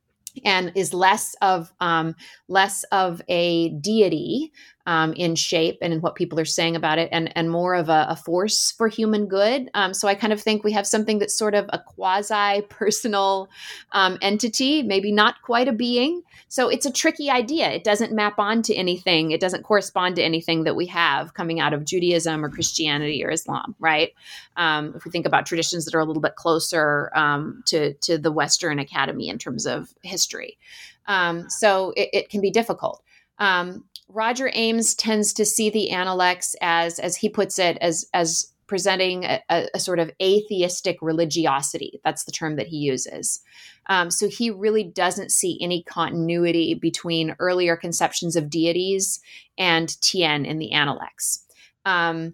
and is less of um, less of a deity um, in shape and in what people are saying about it, and, and more of a, a force for human good. Um, so I kind of think we have something that's sort of a quasi-personal um, entity, maybe not quite a being. So it's a tricky idea. It doesn't map onto anything. It doesn't correspond to anything that we have coming out of Judaism or Christianity or Islam, right? Um, if we think about traditions that are a little bit closer um, to, to the Western academy in terms of history. Um, so it, it can be difficult. Um, Roger Ames tends to see the Analects as, as he puts it, as as presenting a, a, a sort of atheistic religiosity. That's the term that he uses. Um, so he really doesn't see any continuity between earlier conceptions of deities and Tian in the Analects. Um,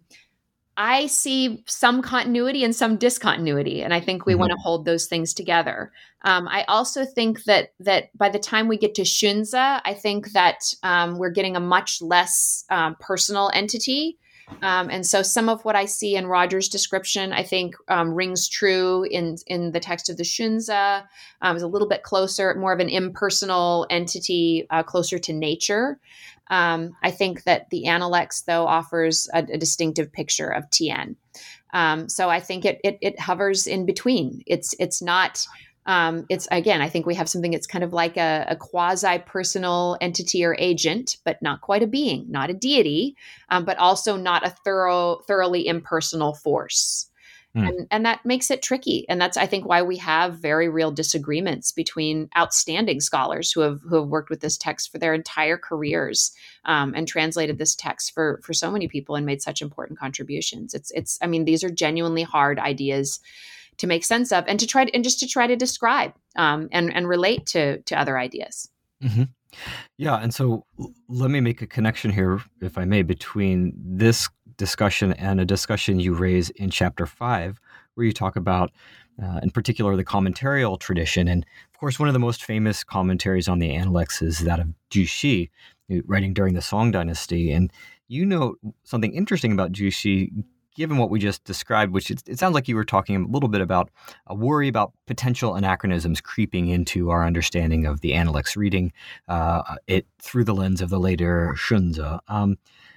I see some continuity and some discontinuity, and I think we mm-hmm. want to hold those things together. Um, I also think that that by the time we get to Xunzi, I think that um, we're getting a much less um, personal entity. Um, and so some of what I see in Roger's description, I think um, rings true in, in the text of the Xunzi. Um, is a little bit closer, more of an impersonal entity, uh, closer to nature. Um, I think that the Analects, though, offers a, a distinctive picture of Tian. Um, so I think it, it it hovers in between. It's it's not. Um, it's again, I think we have something that's kind of like a, a quasi-personal entity or agent, but not quite a being, not a deity, um, but also not a thorough, thoroughly impersonal force. Mm. And, and that makes it tricky. And that's, I think, why we have very real disagreements between outstanding scholars who have who have worked with this text for their entire careers um, and translated this text for for so many people and made such important contributions. It's it's, I mean, these are genuinely hard ideas to make sense of and to try to, and just to try to describe um, and, and relate to, to other ideas. Mm-hmm. Yeah. And so l- let me make a connection here, if I may, between this discussion and a discussion you raise in chapter five, where you talk about uh, in particular the commentarial tradition. And of course, one of the most famous commentaries on the Analects is that of Jushi, writing during the Song Dynasty. And you note something interesting about Jushi, given what we just described, which it, it sounds like you were talking a little bit about a worry about potential anachronisms creeping into our understanding of the Analects, reading uh, it through the lens of the later Shunzi. Um,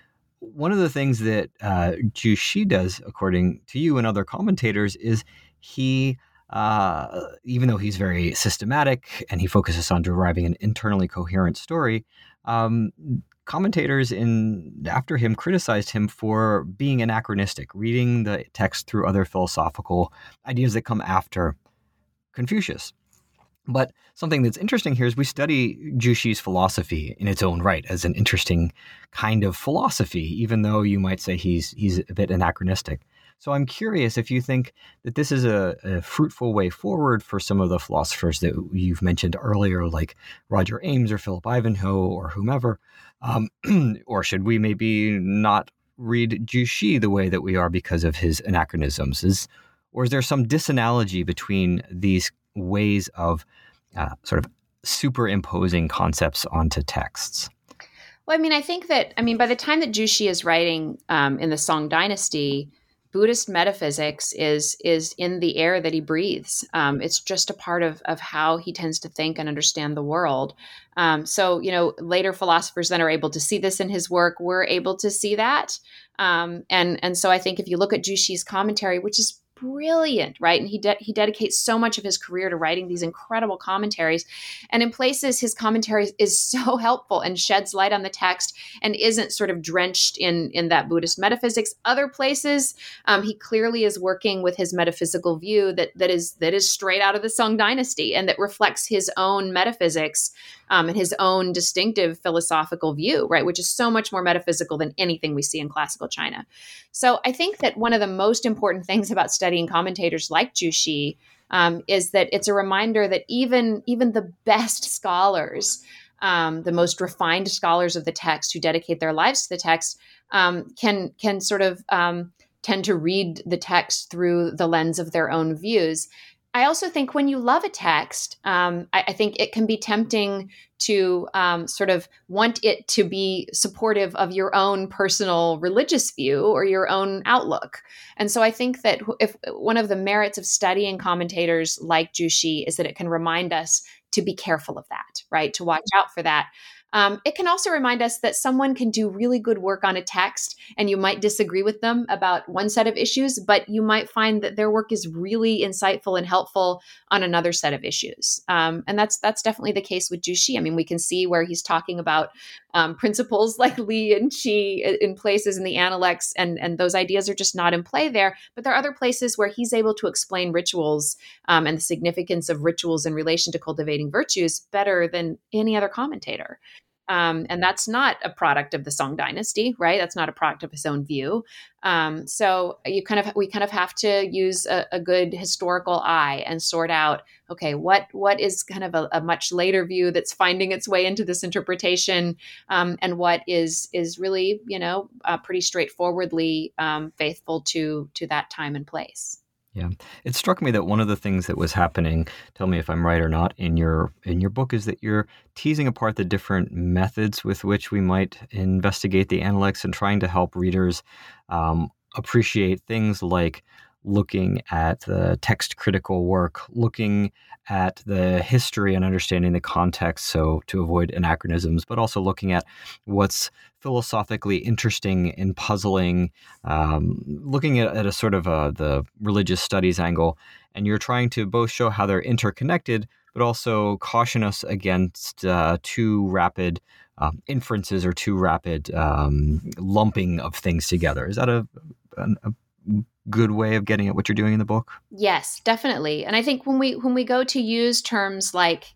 one of the things that uh, Jushi does, according to you and other commentators, is he, uh, even though he's very systematic and he focuses on deriving an internally coherent story, um, commentators in after him criticized him for being anachronistic, reading the text through other philosophical ideas that come after Confucius. But something that's interesting here is we study Jushi's philosophy in its own right as an interesting kind of philosophy, even though you might say he's he's a bit anachronistic. So I'm curious if you think that this is a, a fruitful way forward for some of the philosophers that you've mentioned earlier, like Roger Ames or Philip Ivanhoe or whomever, um, or should we maybe not read Jushi the way that we are because of his anachronisms? Is, or is there some disanalogy between these ways of uh, sort of superimposing concepts onto texts? Well, I mean, I think that, I mean, by the time that Jushi is writing um, in the Song Dynasty, Buddhist metaphysics is is in the air that he breathes. Um, it's just a part of of how he tends to think and understand the world. Um, so, you know, later philosophers then are able to see this in his work. We're able to see that, um, and and so I think if you look at Jushi's commentary, which is brilliant, right? And he de- he dedicates so much of his career to writing these incredible commentaries. And in places, his commentary is so helpful and sheds light on the text and isn't sort of drenched in, in that Buddhist metaphysics. Other places, um, he clearly is working with his metaphysical view that that is that is straight out of the Song Dynasty and that reflects his own metaphysics um, and his own distinctive philosophical view, right? Which is so much more metaphysical than anything we see in classical China. So I think that one of the most important things about studying commentators like Jushi um, is that it's a reminder that even, even the best scholars, um, the most refined scholars of the text who dedicate their lives to the text, um, can can sort of um, tend to read the text through the lens of their own views. I also think when you love a text, um, I, I think it can be tempting to um, sort of want it to be supportive of your own personal religious view or your own outlook. And so I think that if one of the merits of studying commentators like Jushi is that it can remind us to be careful of that, right? To watch out for that. Um, it can also remind us that someone can do really good work on a text and you might disagree with them about one set of issues, but you might find that their work is really insightful and helpful on another set of issues. Um, and that's that's definitely the case with Jushi. I mean, we can see where he's talking about um, principles like Li and Qi in places in the Analects, and, and those ideas are just not in play there. But there are other places where he's able to explain rituals um, and the significance of rituals in relation to cultivating virtues better than any other commentator. Um, and that's not a product of the Song Dynasty, right? That's not a product of his own view. Um, so you kind of we kind of have to use a, a good historical eye and sort out, okay, what what is kind of a, a much later view that's finding its way into this interpretation, um, and what is is really, you know, uh, pretty straightforwardly um, faithful to to that time and place. Yeah, it struck me that one of the things that was happening, tell me if I'm right or not, in your in your book is that you're teasing apart the different methods with which we might investigate the Analects and trying to help readers um, appreciate things like looking at the text critical work, looking at the history and understanding the context, so to avoid anachronisms, but also looking at what's philosophically interesting and puzzling, um, looking at, at a sort of a, the religious studies angle, and you're trying to both show how they're interconnected, but also caution us against uh, too rapid um, inferences or too rapid um, lumping of things together. Is that a, a, a good way of getting at what you're doing in the book? Yes, definitely. And I think when we when we go to use terms like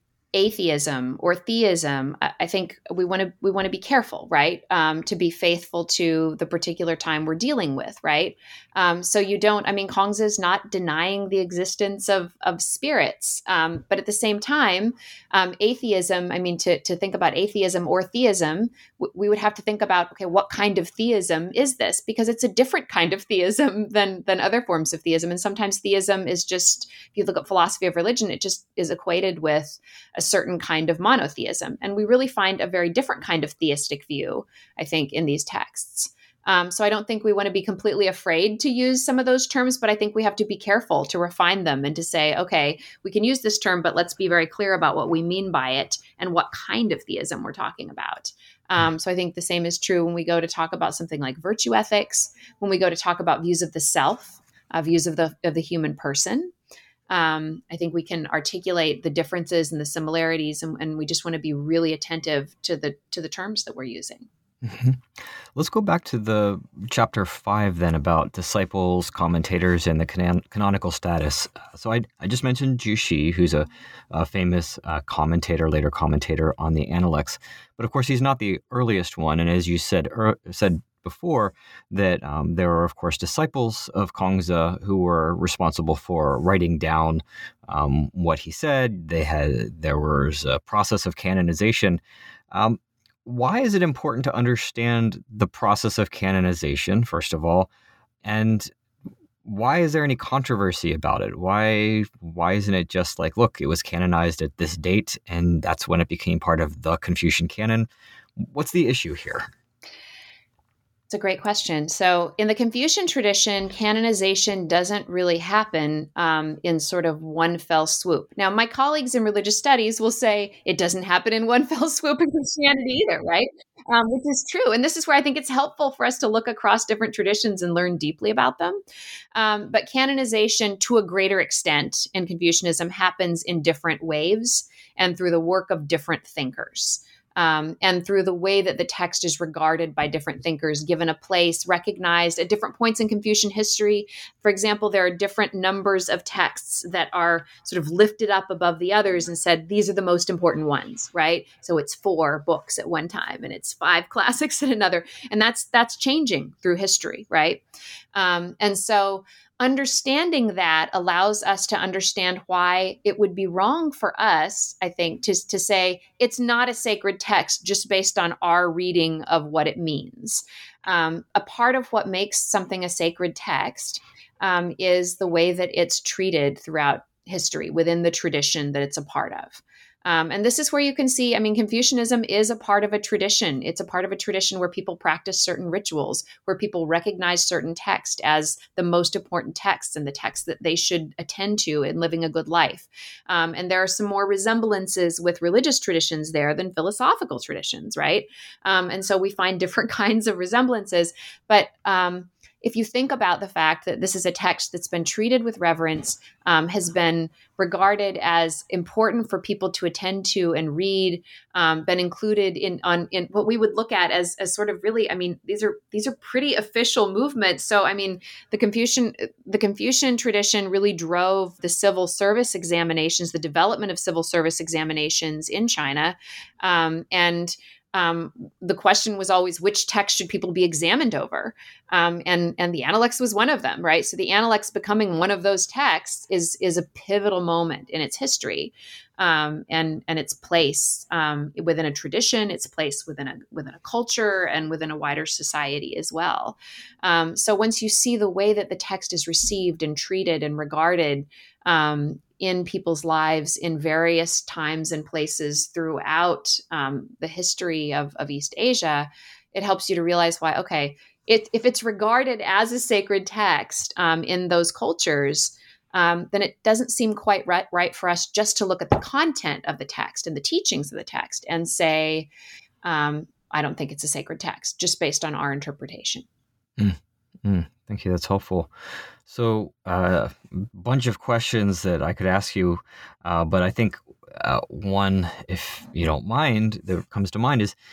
atheism or theism, I think we want to we want to be careful, right? Um, to be faithful to the particular time we're dealing with, right? Um, so you don't, I mean, Kongzi is not denying the existence of, of spirits. Um, but at the same time, um, atheism, I mean, to, to think about atheism or theism, w- we would have to think about, okay, what kind of theism is this? Because it's a different kind of theism than, than other forms of theism. And sometimes theism is just, if you look at philosophy of religion, it just is equated with a certain kind of monotheism. And we really find a very different kind of theistic view, I think, in these texts. Um, so I don't think we want to be completely afraid to use some of those terms, but I think we have to be careful to refine them and to say, okay, we can use this term, but let's be very clear about what we mean by it and what kind of theism we're talking about. Um, so I think the same is true when we go to talk about something like virtue ethics, when we go to talk about views of the self, uh, views of the of the human person. Um, I think we can articulate the differences and the similarities, and, and we just want to be really attentive to the to the terms that we're using. Mm-hmm. Let's go back to the chapter five then about disciples, commentators, and the canon- canonical status. So I, I just mentioned Zhu Xi, who's a, a famous uh, commentator, later commentator on the Analects. But of course, he's not the earliest one. And as you said er, said before, that um, there are, of course, disciples of Kongzi who were responsible for writing down um, what he said. They had there was a process of canonization. Um, Why is it important to understand the process of canonization, first of all? And why is there any controversy about it? Why why isn't it just like, look, it was canonized at this date, and that's when it became part of the Confucian canon? What's the issue here? It's a great question. So in the Confucian tradition, canonization doesn't really happen um, in sort of one fell swoop. Now, my colleagues in religious studies will say it doesn't happen in one fell swoop in Christianity either, right? Um, which is true. And this is where I think it's helpful for us to look across different traditions and learn deeply about them. Um, but canonization, to a greater extent in Confucianism, happens in different waves and through the work of different thinkers. Um, and through the way that the text is regarded by different thinkers, given a place, recognized at different points in Confucian history. For example, there are different numbers of texts that are sort of lifted up above the others and said, these are the most important ones, right? So it's four books at one time and it's five classics at another. And that's that's changing through history, right? Um, and so understanding that allows us to understand why it would be wrong for us, I think, to, to say it's not a sacred text just based on our reading of what it means. Um, a part of what makes something a sacred text um, is the way that it's treated throughout history within the tradition that it's a part of. Um, and this is where you can see, I mean, Confucianism is a part of a tradition. It's a part of a tradition where people practice certain rituals, where people recognize certain text as the most important texts and the texts that they should attend to in living a good life. Um, and there are some more resemblances with religious traditions there than philosophical traditions, right? Um, and so we find different kinds of resemblances. But um, if you think about the fact that this is a text that's been treated with reverence, um, has been regarded as important for people to attend to and read, um, been included in on in what we would look at as as sort of really, I mean, these are these are pretty official movements. So, I mean, the Confucian the Confucian tradition really drove the civil service examinations, the development of civil service examinations in China, um, and Um, the question was always, which text should people be examined over? Um, and and the Analects was one of them, right? So the Analects becoming one of those texts is is a pivotal moment in its history, um, and and its place um, within a tradition, its place within a within a culture, and within a wider society as well. Um, so once you see the way that the text is received and treated and regarded um, in people's lives in various times and places throughout um, the history of, of East Asia, it helps you to realize why, okay, it, if it's regarded as a sacred text um, in those cultures, um, then it doesn't seem quite right, right for us just to look at the content of the text and the teachings of the text and say, um, I don't think it's a sacred text, just based on our interpretation. Mm, mm, thank you. That's helpful. So a uh, bunch of questions that I could ask you, uh, but I think uh, one, if you don't mind, that comes to mind is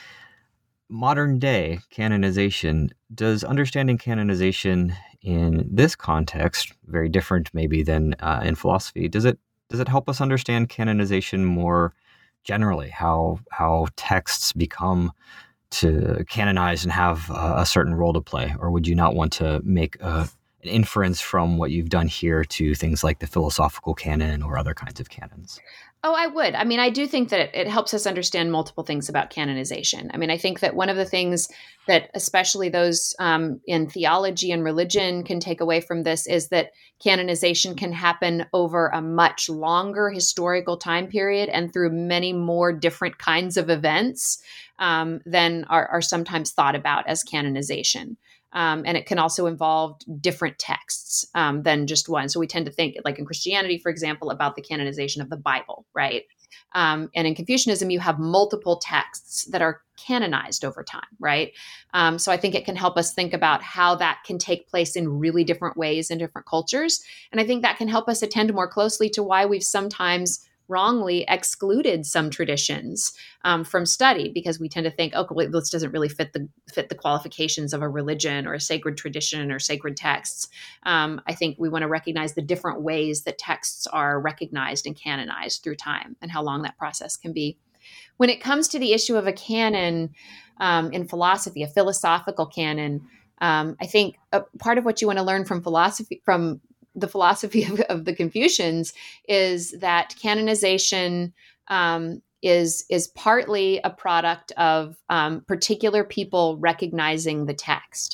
modern day canonization. Does understanding canonization in this context, very different maybe than uh, in philosophy, does it does it help us understand canonization more generally, how how texts become to canonize and have uh, a certain role to play? Or would you not want to make a an inference from what you've done here to things like the philosophical canon or other kinds of canons? Oh, I would. I mean, I do think that it, it helps us understand multiple things about canonization. I mean, I think that one of the things that especially those um, in theology and religion can take away from this is that canonization can happen over a much longer historical time period and through many more different kinds of events um, than are, are sometimes thought about as canonization. Um, and it can also involve different texts um, than just one. So we tend to think, like in Christianity, for example, about the canonization of the Bible, right? Um, and in Confucianism, you have multiple texts that are canonized over time, right? Um, so I think it can help us think about how that can take place in really different ways in different cultures. And I think that can help us attend more closely to why we've sometimes wrongly excluded some traditions um, from study, because we tend to think, oh, well, this doesn't really fit the fit the qualifications of a religion or a sacred tradition or sacred texts. Um, I think we want to recognize the different ways that texts are recognized and canonized through time and how long that process can be. When it comes to the issue of a canon um, in philosophy, a philosophical canon, um, I think a part of what you want to learn from philosophy, from the philosophy of, of the Confucians, is that canonization um, is is partly a product of um, particular people recognizing the text.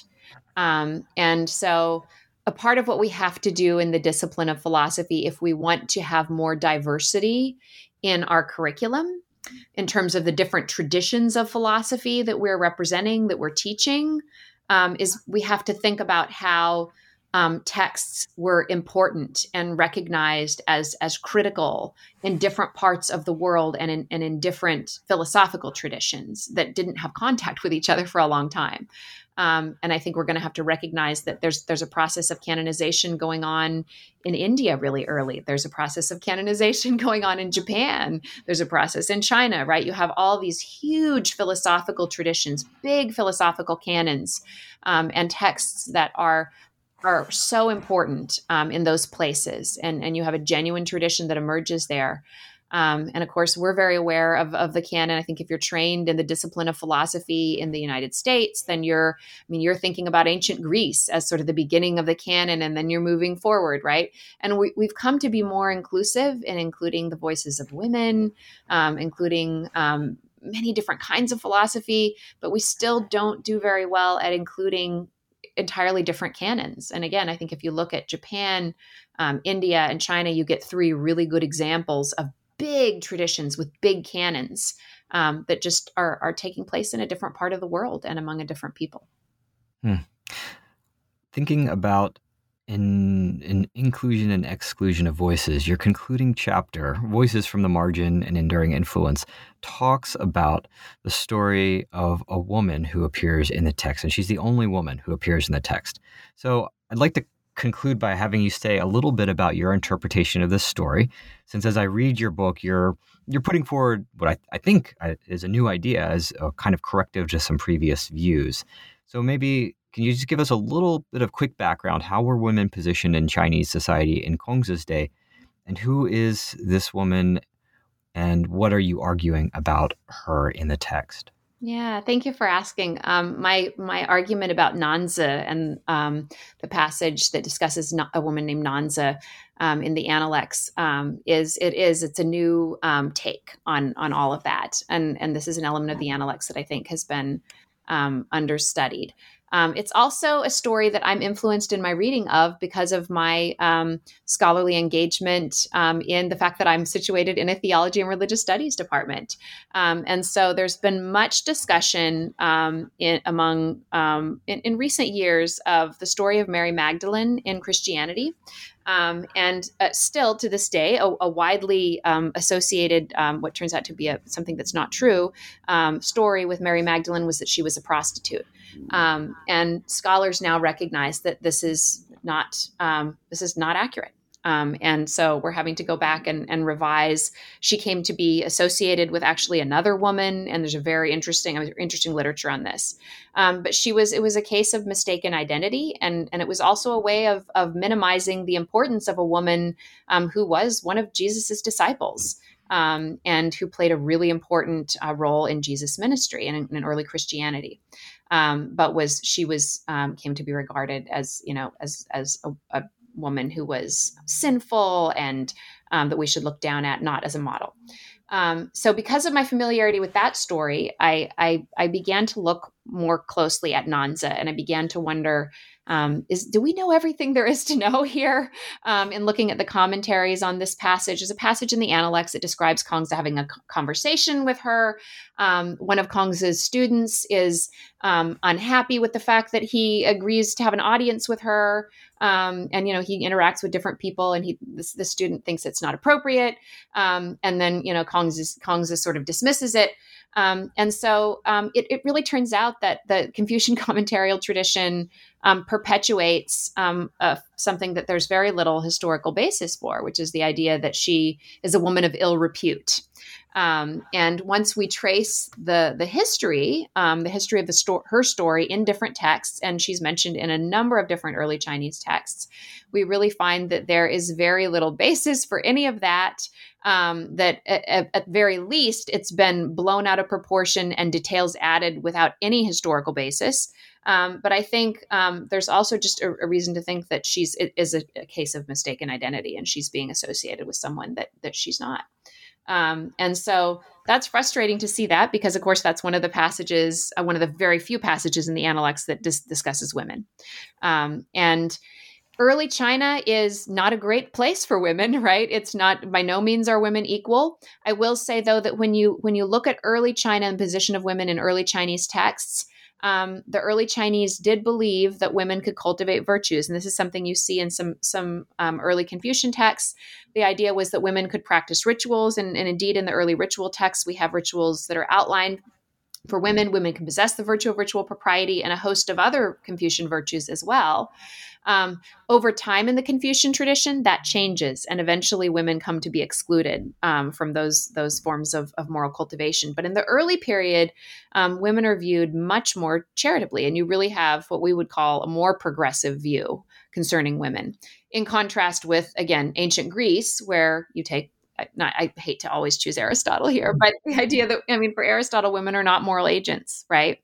Um, and so a part of what we have to do in the discipline of philosophy, if we want to have more diversity in our curriculum, in terms of the different traditions of philosophy that we're representing, that we're teaching, um, is we have to think about how Um, texts were important and recognized as as critical in different parts of the world and in, and in different philosophical traditions that didn't have contact with each other for a long time. Um, and I think we're going to have to recognize that there's there's a process of canonization going on in India really early. There's a process of canonization going on in Japan. There's a process in China, right? You have all these huge philosophical traditions, big philosophical canons, um, and texts that are are so important um, in those places. And, and you have a genuine tradition that emerges there. Um, and of course, we're very aware of, of the canon. I think if you're trained in the discipline of philosophy in the United States, then you're, I mean, you're thinking about ancient Greece as sort of the beginning of the canon, and then you're moving forward, right? And we, we've come to be more inclusive in including the voices of women, um, including um, many different kinds of philosophy, but we still don't do very well at including entirely different canons. And again, I think if you look at Japan, um, India, and China, you get three really good examples of big traditions with big canons um, that just are, are taking place in a different part of the world and among a different people. Hmm. Thinking about in, in inclusion and exclusion of voices, your concluding chapter, Voices from the Margin and Enduring Influence, talks about the story of a woman who appears in the text, and she's the only woman who appears in the text. So I'd like to conclude by having you say a little bit about your interpretation of this story, since as I read your book, you're you're putting forward what I, I think is a new idea as a kind of corrective to some previous views. So maybe can you just give us a little bit of quick background? How were women positioned in Chinese society in Kongzi's day? And who is this woman? And what are you arguing about her in the text? Yeah, thank you for asking. Um, my my argument about Nanzi and um, the passage that discusses a woman named Nanzi um, in the Analects um, is it is it's a new um, take on on all of that, and and this is an element of the Analects that I think has been um, understudied. Um, it's also a story that I'm influenced in my reading of because of my um, scholarly engagement um, in the fact that I'm situated in a theology and religious studies department. Um, and so there's been much discussion um, in, among um, in, in recent years of the story of Mary Magdalene in Christianity. Um, and uh, still to this day, a, a widely um, associated, um, what turns out to be a, something that's not true, um, story with Mary Magdalene was that she was a prostitute. Um, and scholars now recognize that this is not um, this is not accurate. Um, and so we're having to go back and, and revise. She came to be associated with actually another woman, and there's a very interesting, interesting literature on this. Um, but she was, it was a case of mistaken identity, and and it was also a way of of minimizing the importance of a woman um, who was one of Jesus's disciples. um, and who played a really important uh, role in Jesus' ministry and in, in early Christianity. Um, but was she was um, came to be regarded as you know as as a, a woman who was sinful and um, that we should look down at, not as a model. Um, so because of my familiarity with that story, I, I, I began to look more closely at Nanzi, and I began to wonder, um, is, do we know everything there is to know here? Um, in looking at the commentaries on this passage, there's a passage in the Analects that describes Kongzi having a conversation with her. Um, one of Kongzi's students is um, unhappy with the fact that he agrees to have an audience with her. Um, and, you know, he interacts with different people, and he, this, the student thinks it's not appropriate. Um, and then, you know, Kongzi, Kongzi sort of dismisses it. Um, and so um, it, it really turns out that the Confucian commentarial tradition um, perpetuates um, uh, something that there's very little historical basis for, which is the idea that she is a woman of ill repute. Um, and once we trace the the history, um, the history of the sto- her story in different texts, and she's mentioned in a number of different early Chinese texts, we really find that there is very little basis for any of that. Um, that at, at very least, it's been blown out of proportion and details added without any historical basis. Um, but I think um, there's also just a, a reason to think that she's it is a, a case of mistaken identity, and she's being associated with someone that that she's not. Um, and so that's frustrating to see that, because, of course, that's one of the passages, uh, one of the very few passages in the Analects that dis- discusses women. Um, and early China is not a great place for women, right? It's not, by no means are women equal. I will say, though, that when you when you look at early China and the position of women in early Chinese texts, Um, the early Chinese did believe that women could cultivate virtues. And this is something you see in some some um, early Confucian texts. The idea was that women could practice rituals. And, and indeed, in the early ritual texts, we have rituals that are outlined for women. Women can possess the virtue of ritual propriety and a host of other Confucian virtues as well. Um, over time in the Confucian tradition, that changes, and eventually women come to be excluded um, from those those forms of, of moral cultivation. But in the early period, um, women are viewed much more charitably, and you really have what we would call a more progressive view concerning women. In contrast with, again, ancient Greece, where you take Not, I hate to always choose Aristotle here, but the idea that, I mean, for Aristotle, women are not moral agents, right?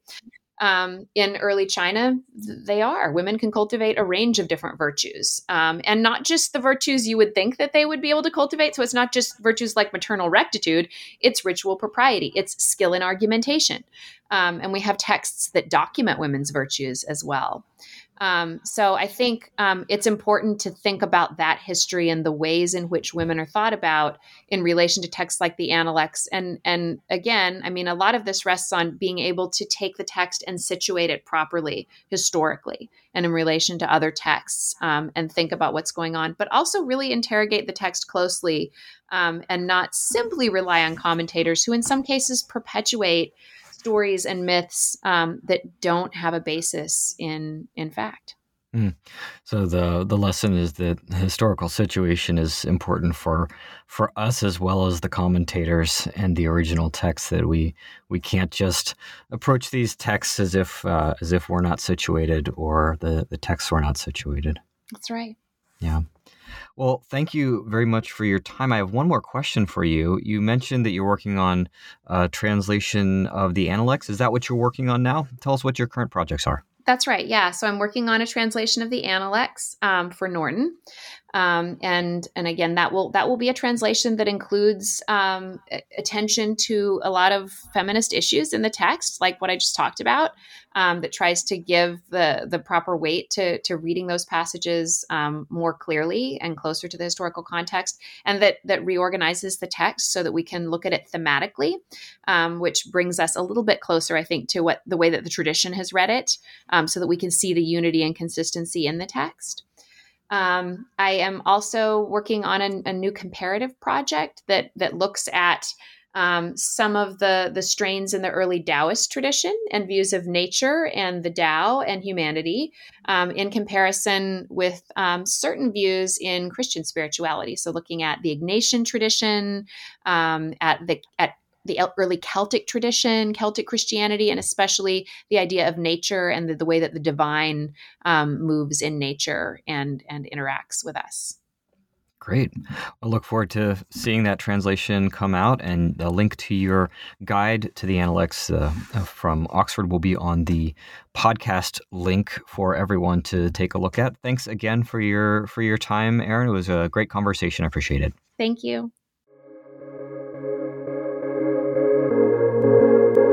Um, in early China, they are. Women can cultivate a range of different virtues, um, and not just the virtues you would think that they would be able to cultivate. So it's not just virtues like maternal rectitude, it's ritual propriety, it's skill in argumentation. Um, and we have texts that document women's virtues as well. Um, so I think um, it's important to think about that history and the ways in which women are thought about in relation to texts like the Analects. And, and again, I mean, a lot of this rests on being able to take the text and situate it properly historically and in relation to other texts, um, and think about what's going on, but also really interrogate the text closely, um, and not simply rely on commentators who in some cases perpetuate stories and myths um, that don't have a basis in in fact. Mm. So the the lesson is that the historical situation is important for for us as well as the commentators and the original text. That we we can't just approach these texts as if uh, as if we're not situated, or the the texts were not situated. That's right. Yeah. Well, thank you very much for your time. I have one more question for you. You mentioned that you're working on a translation of the Analects. Is that what you're working on now? Tell us what your current projects are. That's right. Yeah. So I'm working on a translation of the Analects um, for Norton. Um, and and again, that will that will be a translation that includes um, attention to a lot of feminist issues in the text, like what I just talked about, um, that tries to give the the proper weight to to reading those passages um, more clearly and closer to the historical context, and that that reorganizes the text so that we can look at it thematically, um, which brings us a little bit closer, I think, to what the way that the tradition has read it, um, so that we can see the unity and consistency in the text. Um, I am also working on a, a new comparative project that that looks at um, some of the the strains in the early Taoist tradition and views of nature and the Tao and humanity um, in comparison with um, certain views in Christian spirituality. So looking at the Ignatian tradition, um, at the at the early Celtic tradition, Celtic Christianity, and especially the idea of nature and the, the way that the divine um, moves in nature and, and interacts with us. Great. I look forward to seeing that translation come out, and a link to your guide to the Analects uh, from Oxford will be on the podcast link for everyone to take a look at. Thanks again for your for your time, Erin. It was a great conversation. I appreciate it. Thank you.